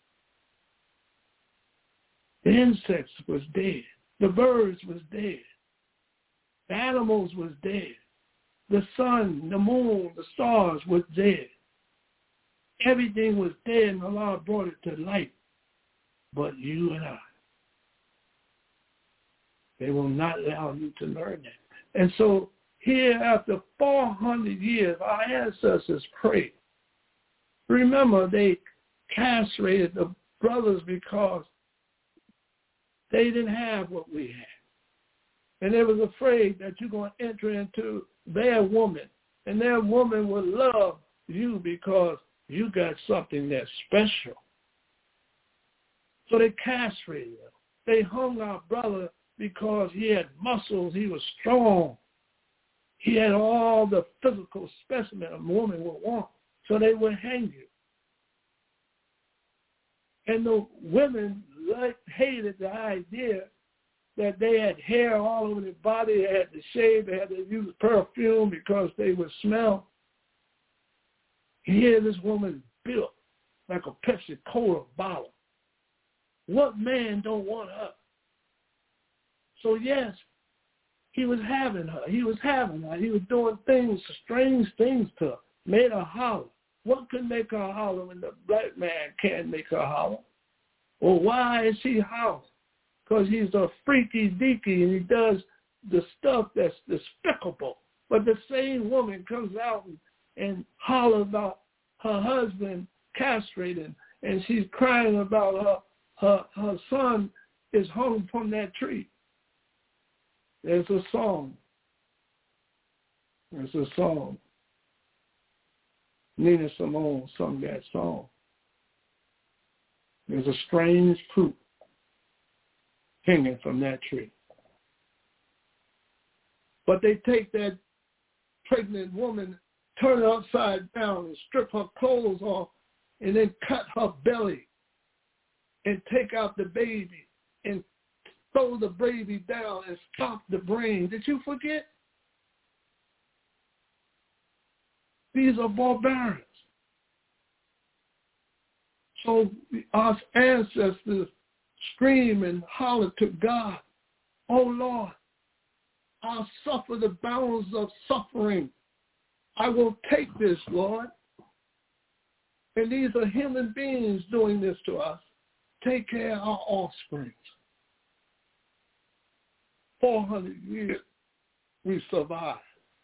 The insects was dead. The birds was dead. The animals was dead. The sun, the moon, the stars was dead. Everything was dead and Allah brought it to light. But you and I. They will not allow you to learn that. And so here after four hundred years, our ancestors prayed. Remember, they castrated the brothers because they didn't have what we had. And they was afraid that you're going to enter into their woman, and their woman will love you because you got something that's special. So they castrated him. They hung our brother because he had muscles, he was strong. He had all the physical specimen a woman would want. So they would hang you. And the women liked, hated the idea that they had hair all over their body, they had to shave, they had to use perfume because they would smell. Here this woman built like a Pepsi Cola bottle. What man don't want her? So yes, he was having her. He was having her. He was doing things, strange things to her, made her holler. What could make her holler when the black man can't make her holler? Well, why is she hollering? Because he's a freaky deaky and he does the stuff that's despicable. But the same woman comes out and, and hollers about her husband castrated, and she's crying about her, her, her son is hung from that tree. There's a song. There's a song. Nina Simone sung that song. There's a strange fruit hanging from that tree. But they take that pregnant woman, turn her upside down and strip her clothes off and then cut her belly and take out the baby and throw the baby down and stop the brain. Did you forget? These are barbarians. So our ancestors scream and holler to God, oh Lord, I'll suffer the bounds of suffering. I will take this, Lord. And these are human beings doing this to us. Take care of our offspring. four hundred years we survived.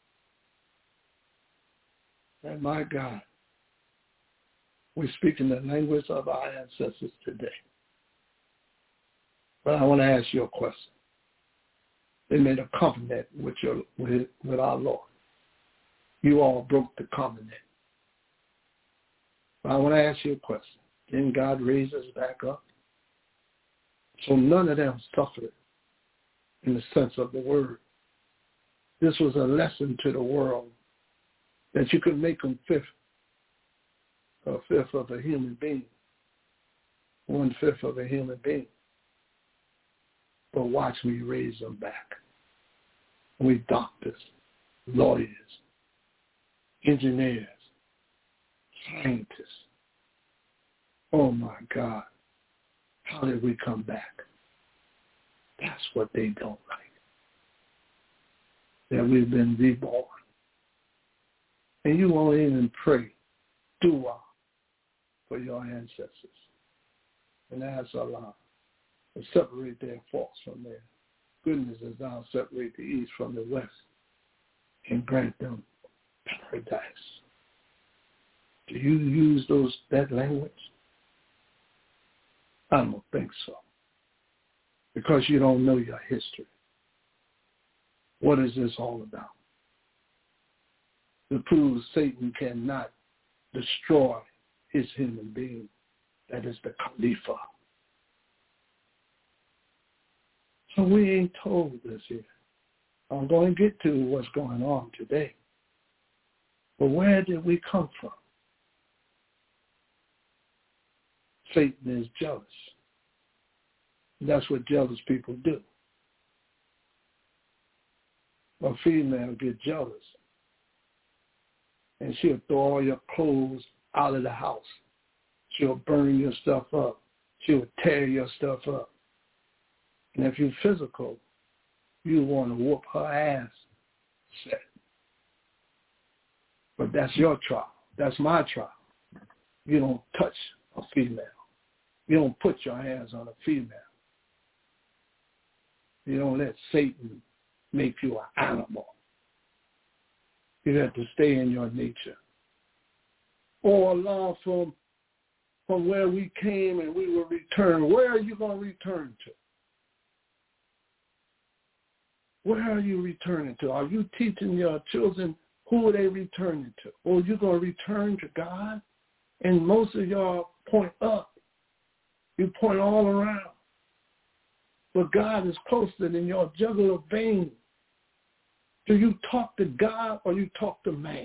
And my God, we speak in the language of our ancestors today. But I want to ask you a question. They made a covenant with, your, with, with our Lord. You all broke the covenant. But I want to ask you a question. Didn't God raise us back up? So none of them suffered in the sense of the word. This was a lesson to the world that you could make them fifth, a fifth of a human being, one-fifth of a human being. But watch me raise them back. We doctors, lawyers, engineers, scientists. Oh my God, how did we come back? That's what they don't like. That we've been reborn. And you won't even pray, dua, for your ancestors. And ask Allah to separate their faults from their goodness as thou separate the east from the west and grant them paradise. Do you use those that language? I don't think so. Because you don't know your history. What is this all about? To prove Satan cannot destroy his human being. That is the Khalifa. So we ain't told this here. I'm going to get to what's going on today. But where did we come from? Satan is jealous. That's what jealous people do. A female get jealous, and she'll throw all your clothes out of the house. She'll burn your stuff up. She'll tear your stuff up. And if you're physical, you want to whoop her ass. Set. But that's your trial. That's my trial. You don't touch a female. You don't put your hands on a female. You don't let Satan make you an animal. You have to stay in your nature. Or allow from, from where we came and we will return. Where are you going to return to? Where are you returning to? Are you teaching your children who are they returning to? Or are you going to return to God? And most of y'all point up. You point all around. But God is closer than your jugular vein. Do you talk to God or you talk to man?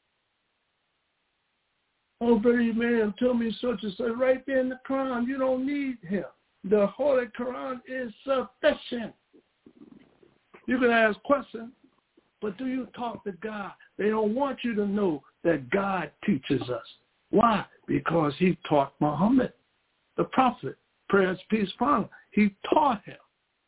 Oh, brother man, tell me such and such. Right there in the Quran, you don't need him. The Holy Quran is sufficient. You can ask questions, but do you talk to God? They don't want you to know that God teaches us. Why? Because he taught Muhammad, the prophet, prayers, peace, upon him. He taught him.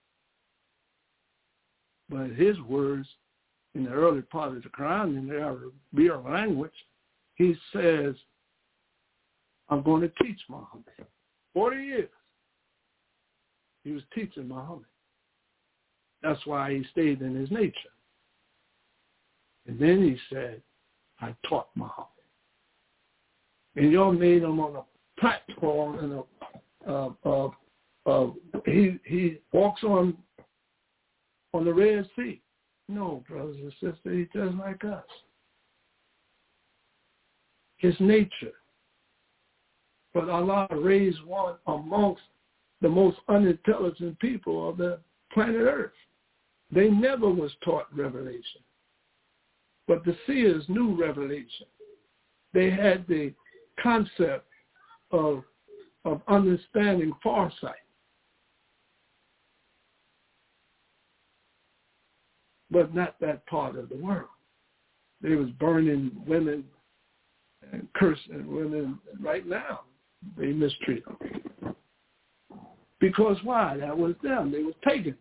But his words in the early part of the Quran, in the Arabic language, he says, I'm going to teach Muhammad. forty years, he was teaching Muhammad. That's why he stayed in his nature. And then he said, I taught Muhammad. And y'all made him on a platform, and a, uh, uh, uh, he he walks on on the Red Sea. No, brothers and sisters, he's just like us. His nature. But Allah raised one amongst the most unintelligent people of the planet Earth. They never was taught revelation. But the seers knew revelation. They had the concept of, of understanding farsight. But not that part of the world. They was burning women and cursing women right now. They mistreat them. Because why? That was them. They were pagans.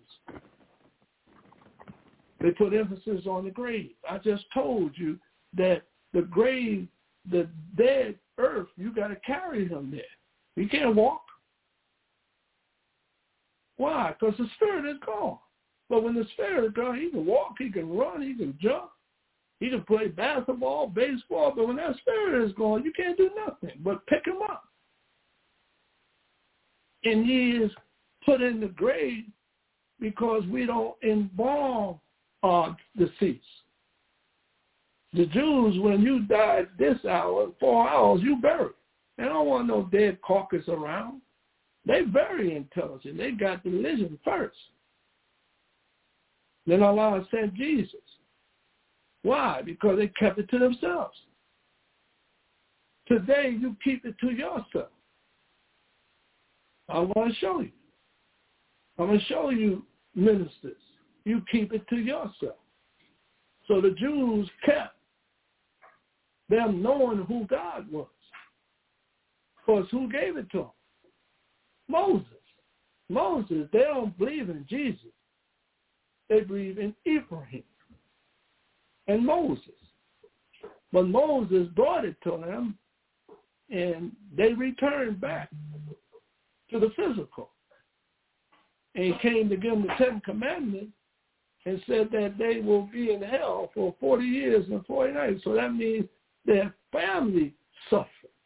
They put emphasis on the grave. I just told you that the grave, the dead earth, you got to carry him there. He can't walk. Why? Because the spirit is gone. But when the spirit is gone, he can walk, he can run, he can jump, he can play basketball, baseball. But when that spirit is gone, you can't do nothing but pick him up. And he is put in the grave because we don't embalm our deceased. The Jews, when you died this hour, four hours, you bury. They don't want no dead carcass around. They're very intelligent. They got the religion first. Then Allah sent Jesus. Why? Because they kept it to themselves. Today, you keep it to yourself. I want to show you. I'm going to show you, ministers. You keep it to yourself. So the Jews kept them knowing who God was. Because who gave it to them? Moses. Moses, they don't believe in Jesus. They believe in Ibrahim and Moses. But Moses brought it to them, and they returned back to the physical. And he came to give them the Ten Commandments and said that they will be in hell for forty years and forty nights. So that means their family suffered.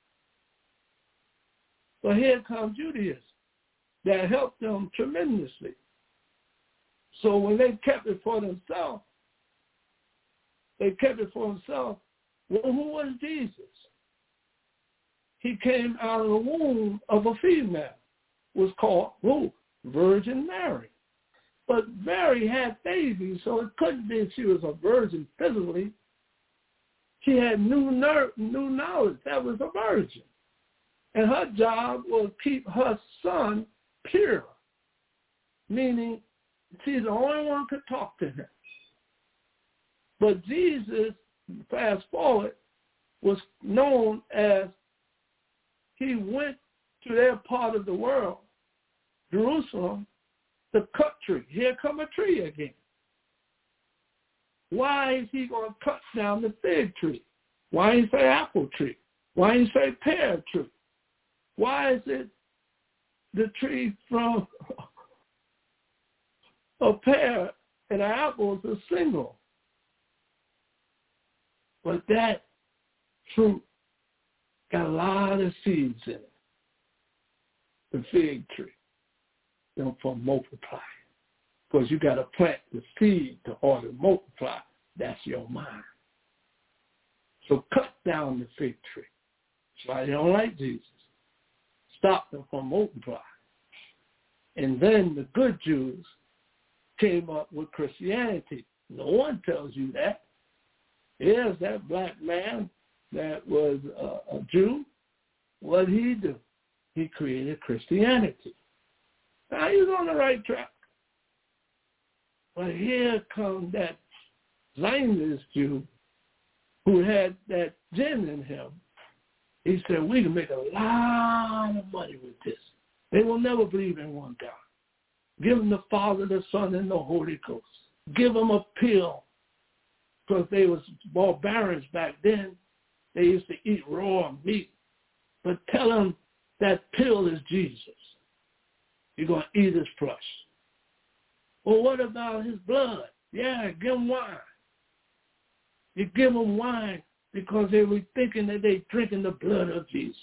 But here comes Judaism that helped them tremendously. So when they kept it for themselves, they kept it for themselves. Well, who was Jesus? He came out of the womb of a female. Was called who? Virgin Mary. But Mary had babies, so it couldn't be she was a virgin physically. She had new ner- new knowledge. That was a virgin. And her job was keep her son pure, meaning she's the only one who could talk to him. But Jesus, fast forward, was known as he went to their part of the world, Jerusalem, to cut tree. Here come a tree again. Why is he going to cut down the fig tree? Why didn't he say apple tree? Why didn't he say pear tree? Why is it the tree from a pear and an apple is a single? But that fruit got a lot of seeds in it. The fig tree, them for multiply. Because you got to plant the seed to order to multiply. That's your mind. So cut down the fig tree. That's why they don't like Jesus. Stop them from multiplying. And then the good Jews came up with Christianity. No one tells you that. Here's that black man that was a, a Jew. What did he do? He created Christianity. Now he's on the right track. But here comes that Zionist Jew who had that gin in him. He said, we can make a lot of money with this. They will never believe in one God. Give them the Father, the Son, and the Holy Ghost. Give them a pill. Because they was barbarians back then. They used to eat raw meat. But tell them that pill is Jesus. You're going to eat his flesh. Well, what about his blood? Yeah, give them wine. You give them wine because they were thinking that they drinking the blood of Jesus.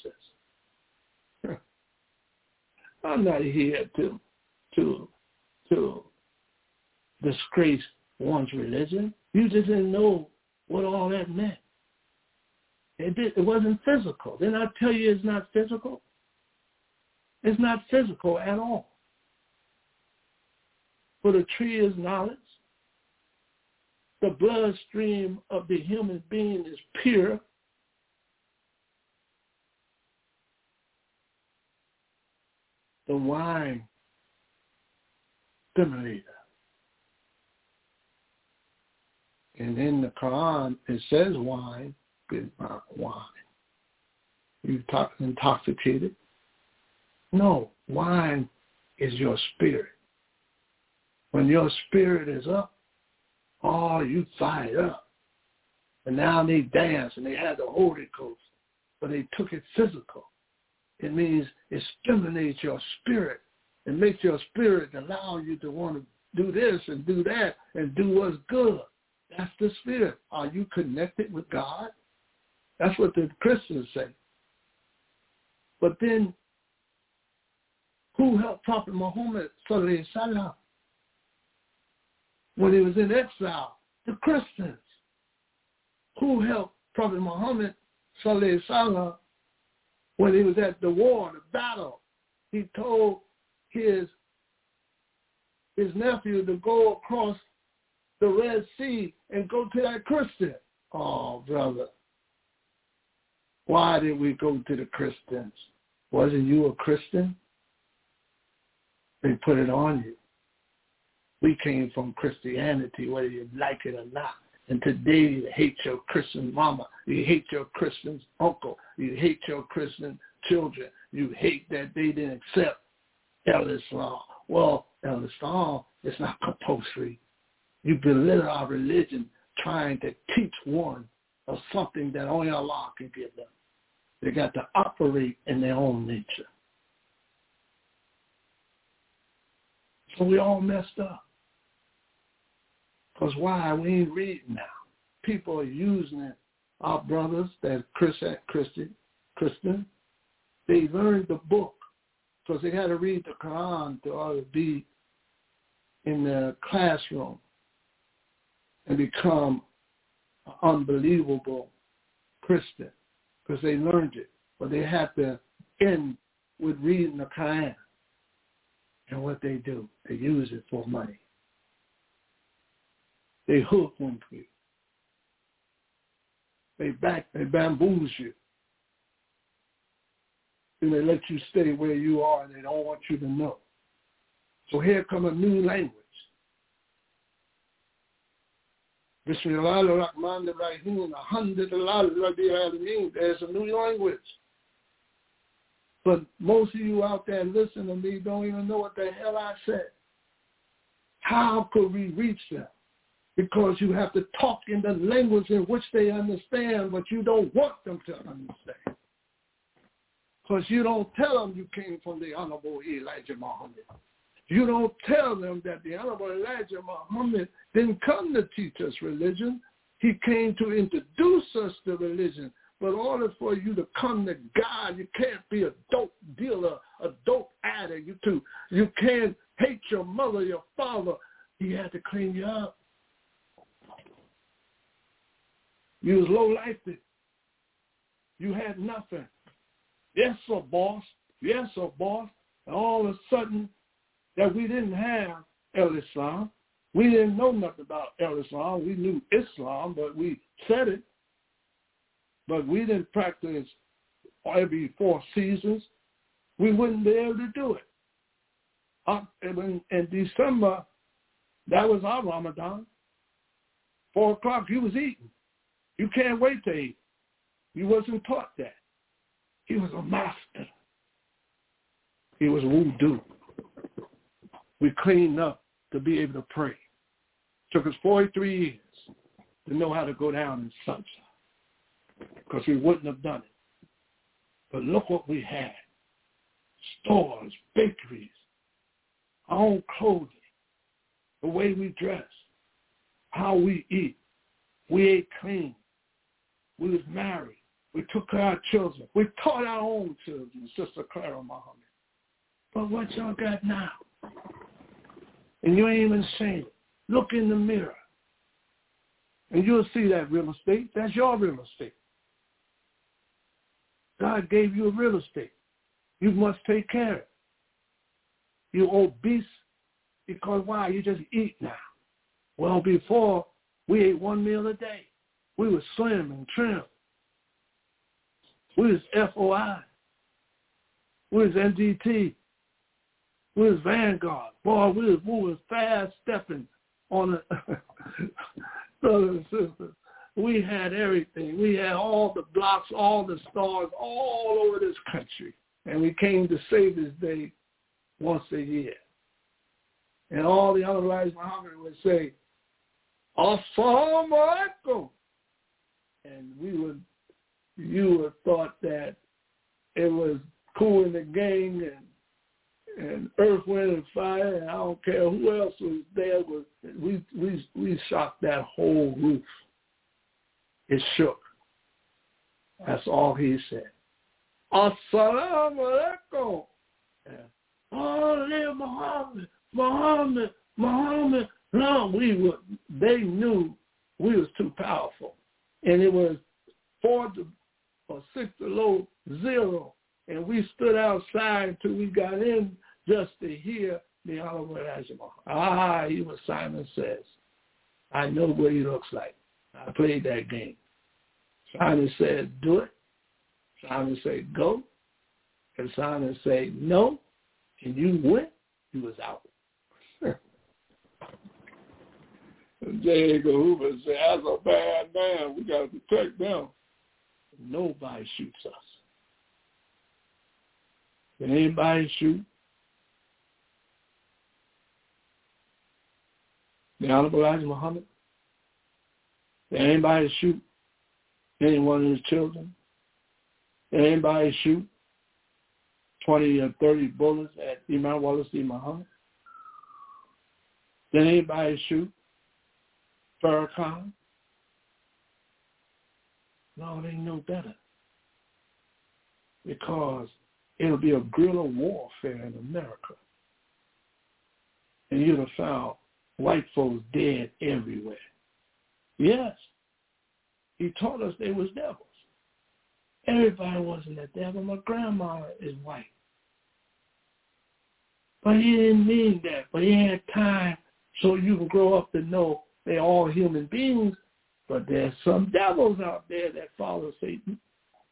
I'm not here to to to disgrace one's religion. You just didn't know what all that meant. It did, it wasn't physical. Didn't I tell you it's not physical? It's not physical at all. For the tree is knowledge. The bloodstream of the human being is pure. The wine stimulator. And in the Quran, it says wine is not wine. You talk intoxicated? No, wine is your spirit. When your spirit is up, oh, you fired up. And now they dance and they have the Holy Ghost, but they took it physical. It means it stimulates your spirit. It makes your spirit allow you to want to do this and do that and do what's good. That's the spirit. Are you connected with God? That's what the Christians say. But then, who helped Prophet Muhammad sallallahu alaihi wasallam when he was in exile? The Christians. Who helped Prophet Muhammad sallallahu alaihi wasallam when he was at the war, the battle? He told his his nephew to go across the Red Sea and go to that Christian. Oh, brother. Why did we go to the Christians? Wasn't you a Christian? They put it on you. We came from Christianity, whether you like it or not. And today you hate your Christian mama. You hate your Christian uncle. You hate your Christian children. You hate that they didn't accept Islam. Well, Islam is not compulsory. You belittle our religion trying to teach one of something that only Allah can give them. They got to operate in their own nature. So we all messed up. Because why? We ain't reading now. People are using it. Our brothers that Christian, Christian, Christian, they learned the book because they had to read the Quran to ought to be in the classroom and become an unbelievable Christian because they learned it. But they had to end with reading the Quran. And what they do, they use it for money. They hook into you. They back, they bamboozle you. And they let you stay where you are and they don't want you to know. So here comes a new language. Bismillahirrahmanirrahim, alhamdulillah, there's a new language. But most of you out there listening to me don't even know what the hell I said. How could we reach them? Because you have to talk in the language in which they understand, but you don't want them to understand. Because you don't tell them you came from the Honorable Elijah Muhammad. You don't tell them that the Honorable Elijah Muhammad didn't come to teach us religion. He came to introduce us to religion. But in order for you to come to God, you can't be a dope dealer, a dope addict. You, too, you can't hate your mother, your father. He had to clean you up. You was low-lifed. You had nothing. Yes, sir, boss. Yes, sir, boss. And all of a sudden, that we didn't have El Islam. We didn't know nothing about El Islam. We knew Islam, but we said it. But we didn't practice every four seasons. We wouldn't be able to do it. Uh, in, in December, that was our Ramadan. Four o'clock, you was eating. You can't wait to eat. You wasn't taught that. He was a master. He was voodoo. We cleaned up to be able to pray. Took us forty-three years to know how to go down in sunshine because we wouldn't have done it. But look what we had. Stores, bakeries, our own clothing, the way we dress, how we eat. We ate clean. We was married. We took care of our children. We taught our own children, Sister Clara Muhammad. But what y'all got now? And you ain't even saying it. Look in the mirror. And you'll see that real estate. That's your real estate. God gave you a real estate. You must take care of it. You're obese because why? You just eat now. Well, before, we ate one meal a day. We were slim and trim. We was F O I. We was N D T. We was Vanguard. Boy, we was moving fast, stepping on the brothers and sisters. We had everything. We had all the blocks, all the stars, all over this country. And we came to Savior's Day once a year. And all the other Elijah Muhammad would say, Assalamu alaikum. And we would, you would thought that it was Cool in the Gang and, and Earth, Wind, and Fire, and I don't care who else was there. Was, we, we, we shocked that whole roof. It shook. That's all he said. Assalamu alaikum. Oh, live Muhammad, Muhammad, Muhammad. No, we were, they knew we was too powerful. And it was four to, or six below zero. And we stood outside until we got in just to hear the Honorable Elijah Muhammad. Ah, he was Simon Says. I know what he looks like. I played that game. Simon said, do it. Simon said, go. And Simon said, no. And you went, you was out. J. Edgar Hoover said, as a bad man, we got to protect them. Nobody shoots us. Did anybody shoot? The Honorable Elijah Muhammad? Did anybody shoot any one of his children? Did anybody shoot twenty or thirty bullets at Imam Wallace Muhammad? Did anybody shoot Farrakhan? No, they know better. Because it'll be a guerrilla warfare in America. And you'd have found white folks dead everywhere. Yes. He taught us they was devils. Everybody wasn't a devil. My grandma is white. But he didn't mean that. But he had time so you can grow up to know they're all human beings, but there's some devils out there that follow Satan.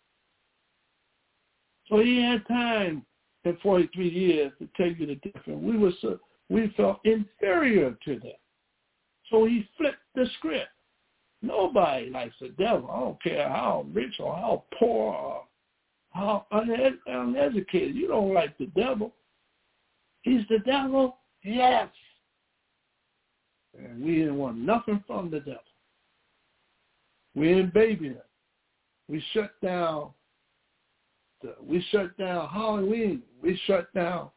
So he had time in forty-three years to tell you the difference. We were so, we felt inferior to them. So he flipped the script. Nobody likes the devil. I don't care how rich or how poor or how uned- uneducated. You don't like the devil. He's the devil? Yes. And we didn't want nothing from the devil. We didn't baby him. We shut down the, we shut down Halloween. We shut down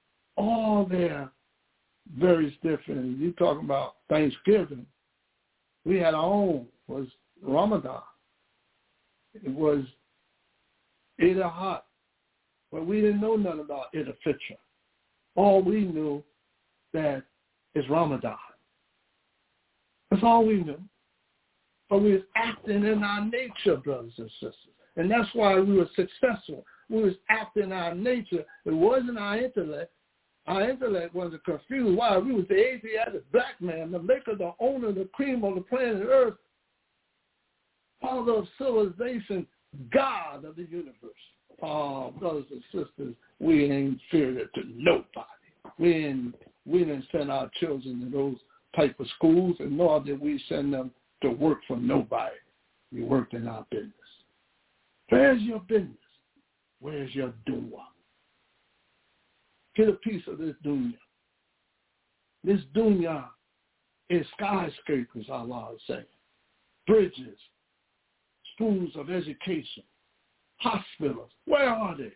all their various different, you talking about Thanksgiving. We had our own, was Ramadan. It was Eid al-Adha, but we didn't know nothing about Eid al-Fitr. All we knew that is Ramadan. That's all we knew. But we was acting in our nature, brothers and sisters. And that's why we were successful. We was acting in our nature. It wasn't our intellect. Our intellect wasn't confused. Why? We was the Asiatic black man, the maker, the owner, the cream of the planet Earth, father of civilization, God of the universe. Oh, brothers and sisters, we ain't inferior to nobody. We ain't, we didn't send our children to those type of schools, and nor did we send them to work for nobody. We worked in our business. Where's your business? Where's your dunya? Get a piece of this dunya. This dunya is skyscrapers, Allah is saying, bridges, schools of education, hospitals. Where are they?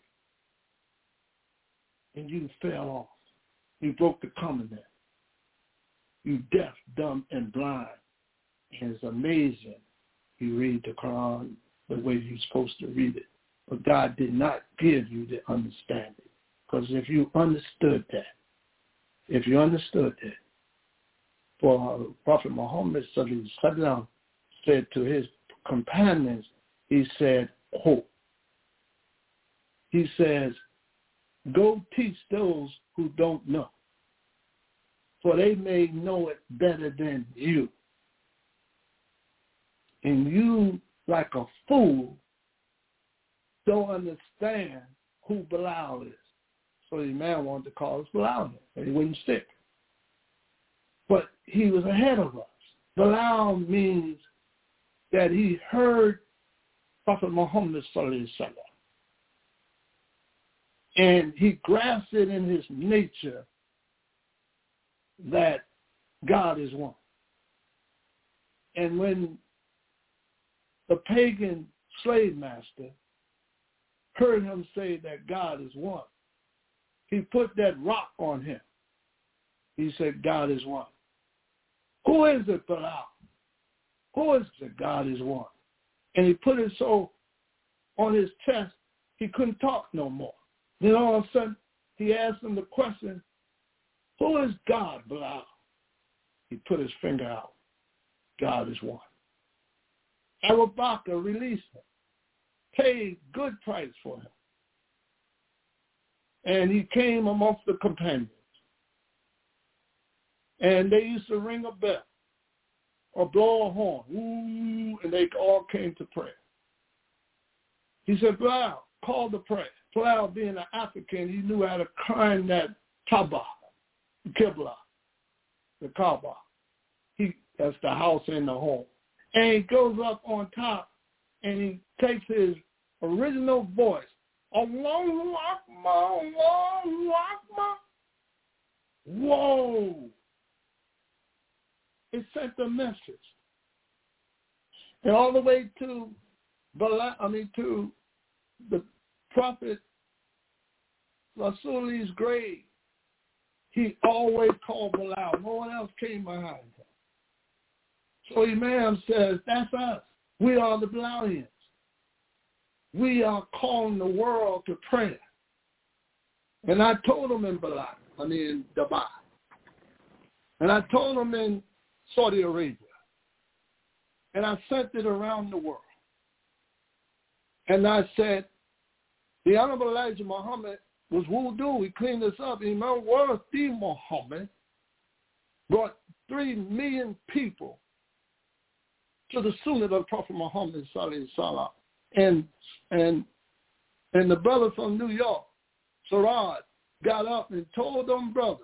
And you fell off. You broke the covenant. You deaf, dumb, and blind. And it's amazing you read the Quran the way you're supposed to read it. But God did not give you the understanding. Because if you understood that, if you understood that, for Prophet Muhammad sallallahu alaihi wasallam said to his companions, he said, quote, he says, go teach those who don't know, for they may know it better than you. And you, like a fool, don't understand who Bilal is. So the man wanted to call us Bilal, and he wouldn't stick. But he was ahead of us. Bilal means that he heard Prophet Muhammad sallallahu alaihi wasallam, and he grasped it in his nature that God is one. And when the pagan slave master heard him say that God is one, he put that rock on him. He said, God is one. Who is it, Bilal? Who is it? God is one. And he put it so on his chest, he couldn't talk no more. Then all of a sudden, he asked him the question, who is God, Bilal? He put his finger out. God is one. Abu Bakr released him, paid good price for him. And he came amongst the companions. And they used to ring a bell or blow a horn. Ooh, and they all came to prayer. He said, Bilal, call the prayer. Bilal, being an African, he knew how to climb that Kaaba, Qibla, the Kaaba. He, that's the house in the home. And he goes up on top and he takes his original voice. Allahu Akbar, Allahu Akbar. Whoa. It sent a message. And all the way to Bilal, I mean to the Prophet Rasuli's grave, he always called Bilal. No one else came behind him. So Imam says, that's us. We are the Bilalians. We are calling the world to prayer. And I told them in Bilal, I mean in Dubai. And I told them in Saudi Arabia. And I sent it around the world. And I said, the Honorable Elijah Muhammad was wudu. He cleaned us up. Imam Warathi Muhammad brought three million people to the Sunnah of Prophet Muhammad sallallahu alaihi wasallam. And and and the brother from New York, Sarad, got up and told them brothers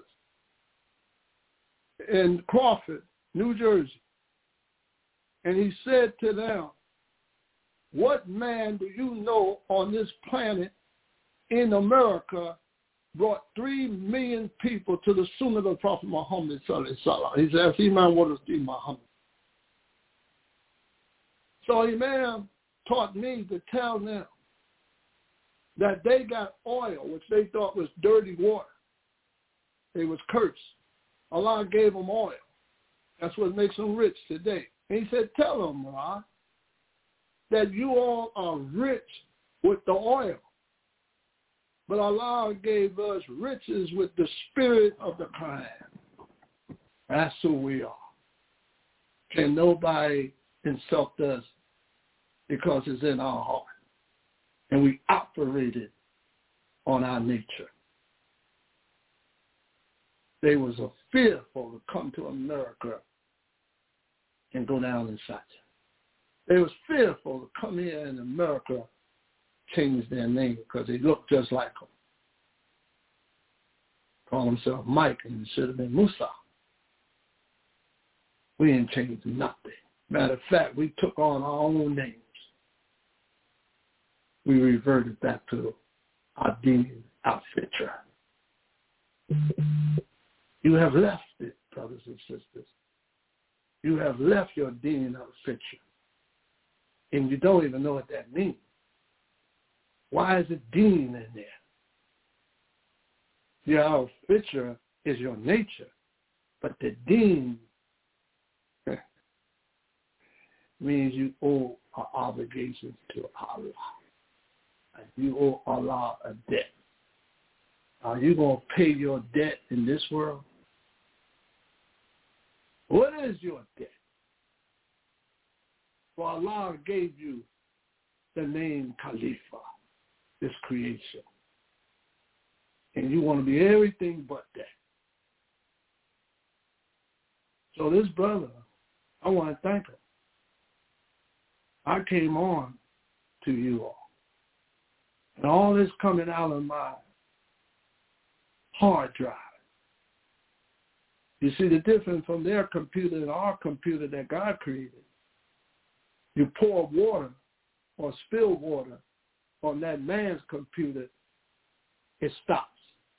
in Crawford, New Jersey, and he said to them, what man do you know on this planet in America brought three million people to the Sunnah of the Prophet Muhammad sallallahu alaihi wasallam? He said, Imam Warathi Muhammad. So Imam taught me to tell them that they got oil, which they thought was dirty water. It was cursed. Allah gave them oil. That's what makes them rich today. And he said, tell them, Ra, that you all are rich with the oil. But Allah gave us riches with the spirit of the Quran. That's who we are. Can nobody insult us because it's in our heart. And we operate it on our nature. They was a fearful to come to America and go down inside. They was fearful to come here in America, change their name because they look just like them. Call themselves Mike and it should have been Musa. We ain't changed nothing. Matter of fact, we took on our own names. We reverted back to our deen outfitcher. You have left it, brothers and sisters. You have left your deen outfitcher. And you don't even know what that means. Why is it deen in there? Your outfitcher is your nature, but the deen means you owe an obligation to Allah. You owe Allah a debt. Are you going to pay your debt in this world? What is your debt? For Allah gave you the name Khalifa, this creation. And you want to be everything but that. So this brother, I want to thank him. I came on to you all. And all this coming out of my hard drive. You see the difference from their computer and our computer that God created. You pour water or spill water on that man's computer, it stops.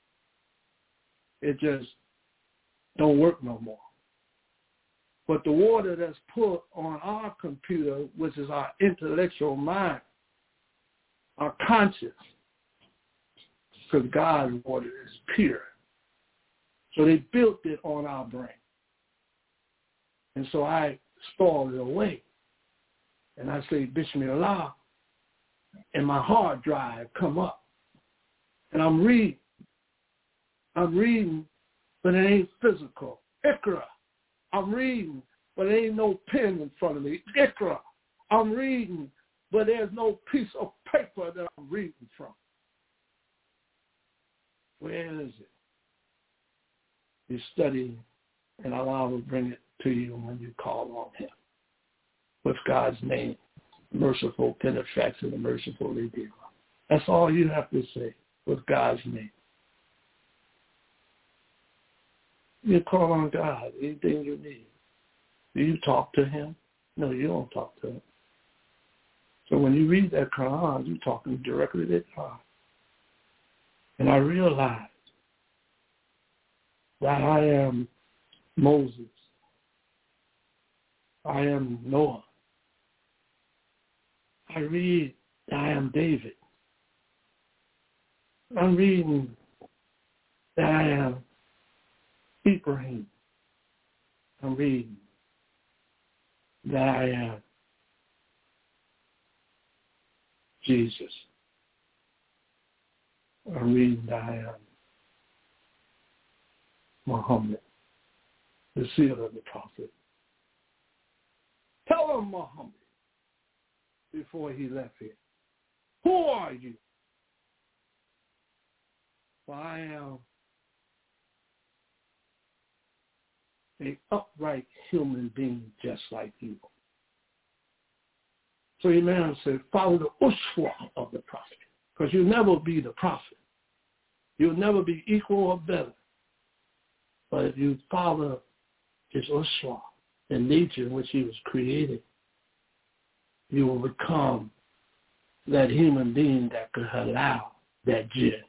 It just don't work no more. But the water that's put on our computer, which is our intellectual mind, our conscience, because God's water is pure. So they built it on our brain. And so I stored it away. And I say, Bismillah, and my hard drive come up. And I'm reading. I'm reading, but it ain't physical. Iqra. I'm reading, but there ain't no pen in front of me. Iqra. I'm reading, but there's no piece of paper that I'm reading from. Where is it? You study, and Allah will bring it to you when you call on him. With God's name, merciful benefactor, the merciful Redeemer. That's all you have to say, with God's name. You call on God, anything you need. Do you talk to him? No, you don't talk to him. So when you read that Quran, you're talking directly to God. And I realized that I am Moses. I am Noah. I read that I am David. I'm reading that I am Ibrahim. I'm reading that I am Jesus. I'm reading that I am Muhammad, the seal of the prophet. Tell him, Muhammad, before he left here, who are you? For I am an upright human being just like you. So Imam said, follow the uswa of the prophet, because you'll never be the prophet. You'll never be equal or better. But if you follow his uswa, the nature in which he was created, you will become that human being that could allow that jinn.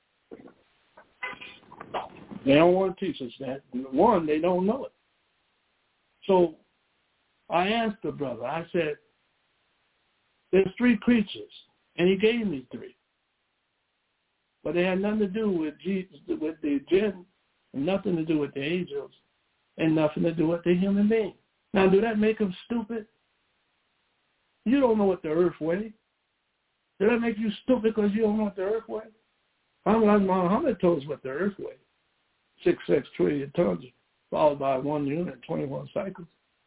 They don't want to teach us that. One, they don't know it. So I asked the brother, I said, there's three creatures, and he gave me three. But they had nothing to do with Jesus, with the jinn, and nothing to do with the angels, and nothing to do with the human being. Now, do that make them stupid? You don't know what the earth weighs. Does that make you stupid because you don't know what the earth weighs? I'm like Muhammad told us what the earth weighs. Six, six trillion tons, followed by one unit, twenty-one cycles.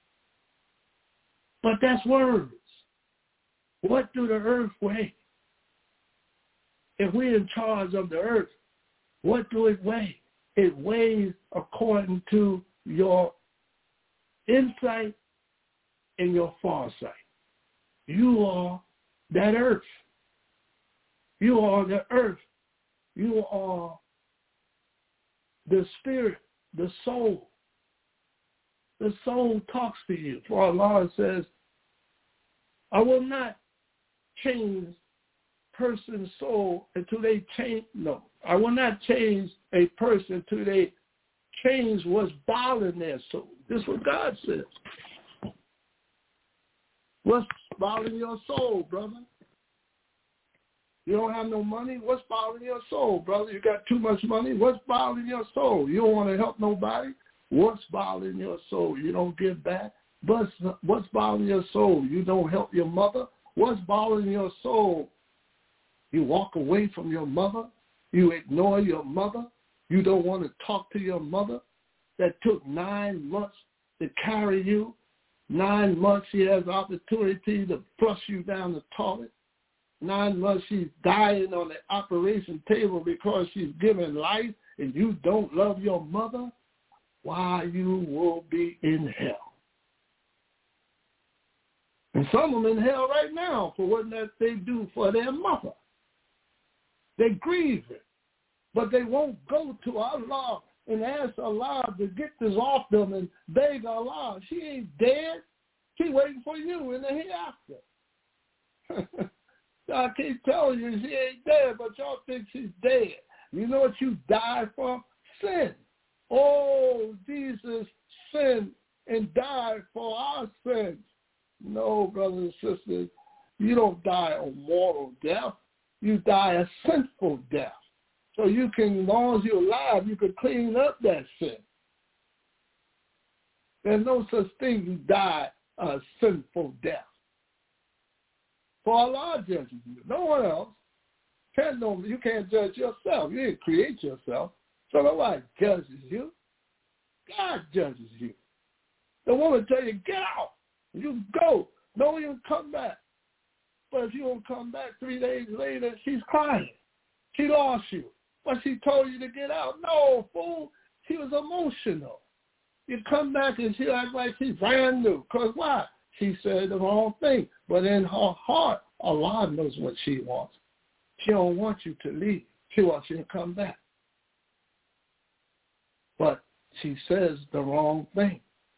But that's words. What do the earth weigh? If we're in charge of the earth, what do it weigh? It weighs according to your insight and your foresight. You are that earth. You are the earth. You are the spirit, the soul. The soul talks to you. For Allah says, I will not change person's soul until they change. No, I will not change a person until they change what's bothering their soul. This is what God says. What's bothering your soul, brother? You don't have no money? What's bothering your soul, brother? You got too much money? What's bothering your soul? You don't want to help nobody? What's bothering your soul? You don't give back? What's, what's bothering your soul? You don't help your mother? What's bothering your soul? You walk away from your mother? You ignore your mother? You don't want to talk to your mother that took nine months to carry you? Nine months she has opportunity to flush you down the toilet. Nine months she's dying on the operation table because she's giving life and you don't love your mother. Why, you will be in hell. And some of them in hell right now for what that they do for their mother. They grieve it, but they won't go to Allah and ask Allah to get this off them and beg Allah. She ain't dead. She waiting for you in the hereafter. I keep telling you she ain't dead, but y'all think she's dead. You know what you died for? Sin. Oh, Jesus sinned and died for our sins. No, brothers and sisters, you don't die a mortal death. You die a sinful death. So you can, as long as you're alive, you can clean up that sin. There's no such thing you die a sinful death. For Allah judges you. No one else. Can't know, you can't judge yourself. You didn't create yourself. So nobody judges you. God judges you. The woman tell you, get out. You go. No, you come back. But if you don't come back three days later, she's crying. She lost you. But she told you to get out. No, fool. She was emotional. You come back and she act like she's brand new. Because why? She said the wrong thing. But in her heart, Allah knows what she wants. She don't want you to leave. She wants you to come back. But she says the wrong thing.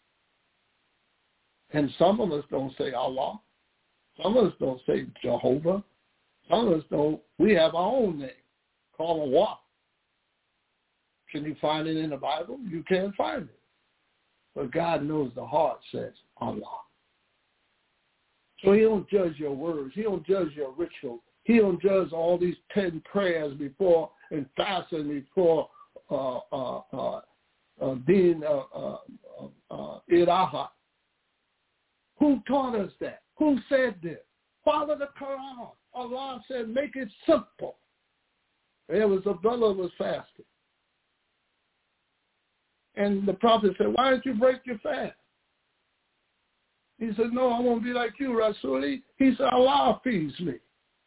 And some of us don't say Allah. Some of us don't say Jehovah. Some of us don't. We have our own name. Call Allah. Can you find it in the Bible? You can't find it. But God knows the heart says Allah. So he don't judge your words. He don't judge your rituals. He don't judge all these ten prayers before and fasting before uh, uh, uh, uh, being uh, uh, uh, Ilaha. Who taught us that? Who said this? Follow the Quran. Allah said, make it simple. There was a brother who was fasting. And the Prophet said, why don't you break your fast? He said, no, I won't be like you, Rasuli. He said, Allah feeds me.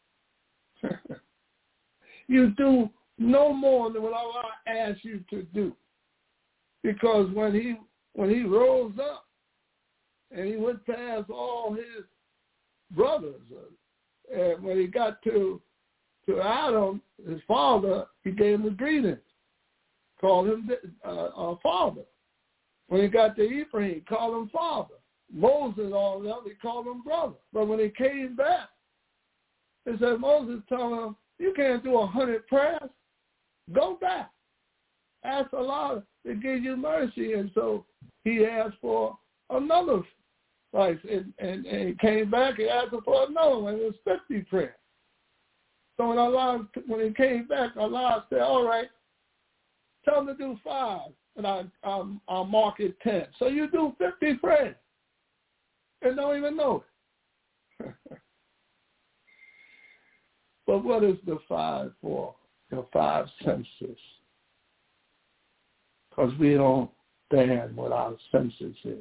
You do no more than what Allah asks you to do. Because when he when he rose up and he went past all his brothers, and when he got to to Adam, his father, he gave him the greetings, called him uh, uh, father. When he got to Ephraim, he called him father. Moses, all of them, he called him brother. But when he came back, he said, Moses told him, you can't do a hundred prayers. Go back. Ask Allah to give you mercy. And so he asked for another life. And, and, and he came back and asked for another one. It was fifty prayers. So when Allah, when he came back, Allah said, all right, tell him to do five. And I, I'll, I'll mark it ten. So you do fifty prayers. and don't even know it. But what is the five for? The five senses. Because we don't stand what our senses is.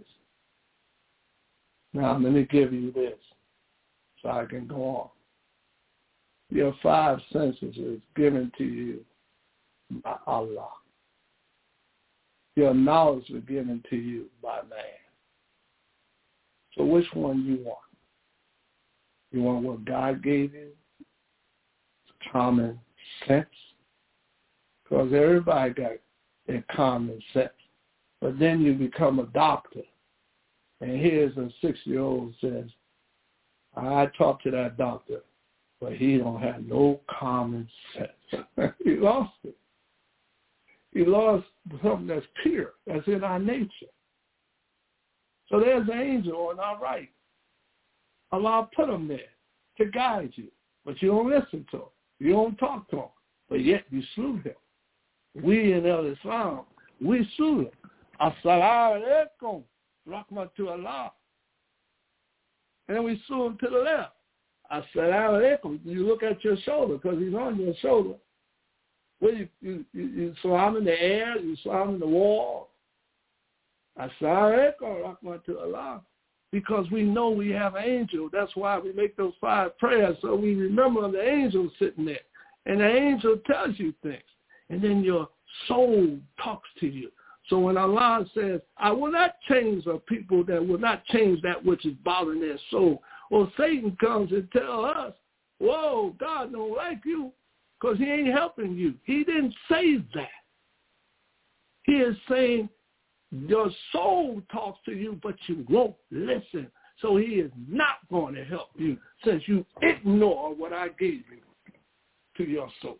Now, let me give you this so I can go on. Your five senses is given to you by Allah. Your knowledge is given to you by man. So which one you want? You want what God gave you? It's common sense. Because everybody got their common sense. But then you become a doctor. And here's a six-year-old says, I talked to that doctor, but he don't have no common sense. He lost it. He lost something that's pure, that's in our nature. So there's an angel on our right. Allah put him there to guide you, but you don't listen to him. You don't talk to him, but yet you slew him. We in El Islam, we slew him. As-salamu alaykum, rahmatullah. And then we slew him to the left. As-salamu alaykum. You look at your shoulder because he's on your shoulder. Well, you, you, you, you saw him in the air, you saw him in the wall. As-salamu alaykum, rahmatullah. Because we know we have an angel. That's why we make those five prayers, so we remember the angel sitting there. And the angel tells you things. And then your soul talks to you. So when Allah says, I will not change the people that will not change that which is bothering their soul. Or Satan comes and tells us, whoa, God don't like you because he ain't helping you. He didn't say that. He is saying your soul talks to you, but you won't listen. So he is not going to help you since you ignore what I gave you to your soul.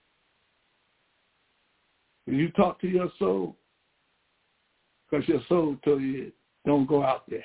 When you talk to your soul, because your soul told you, don't go out there.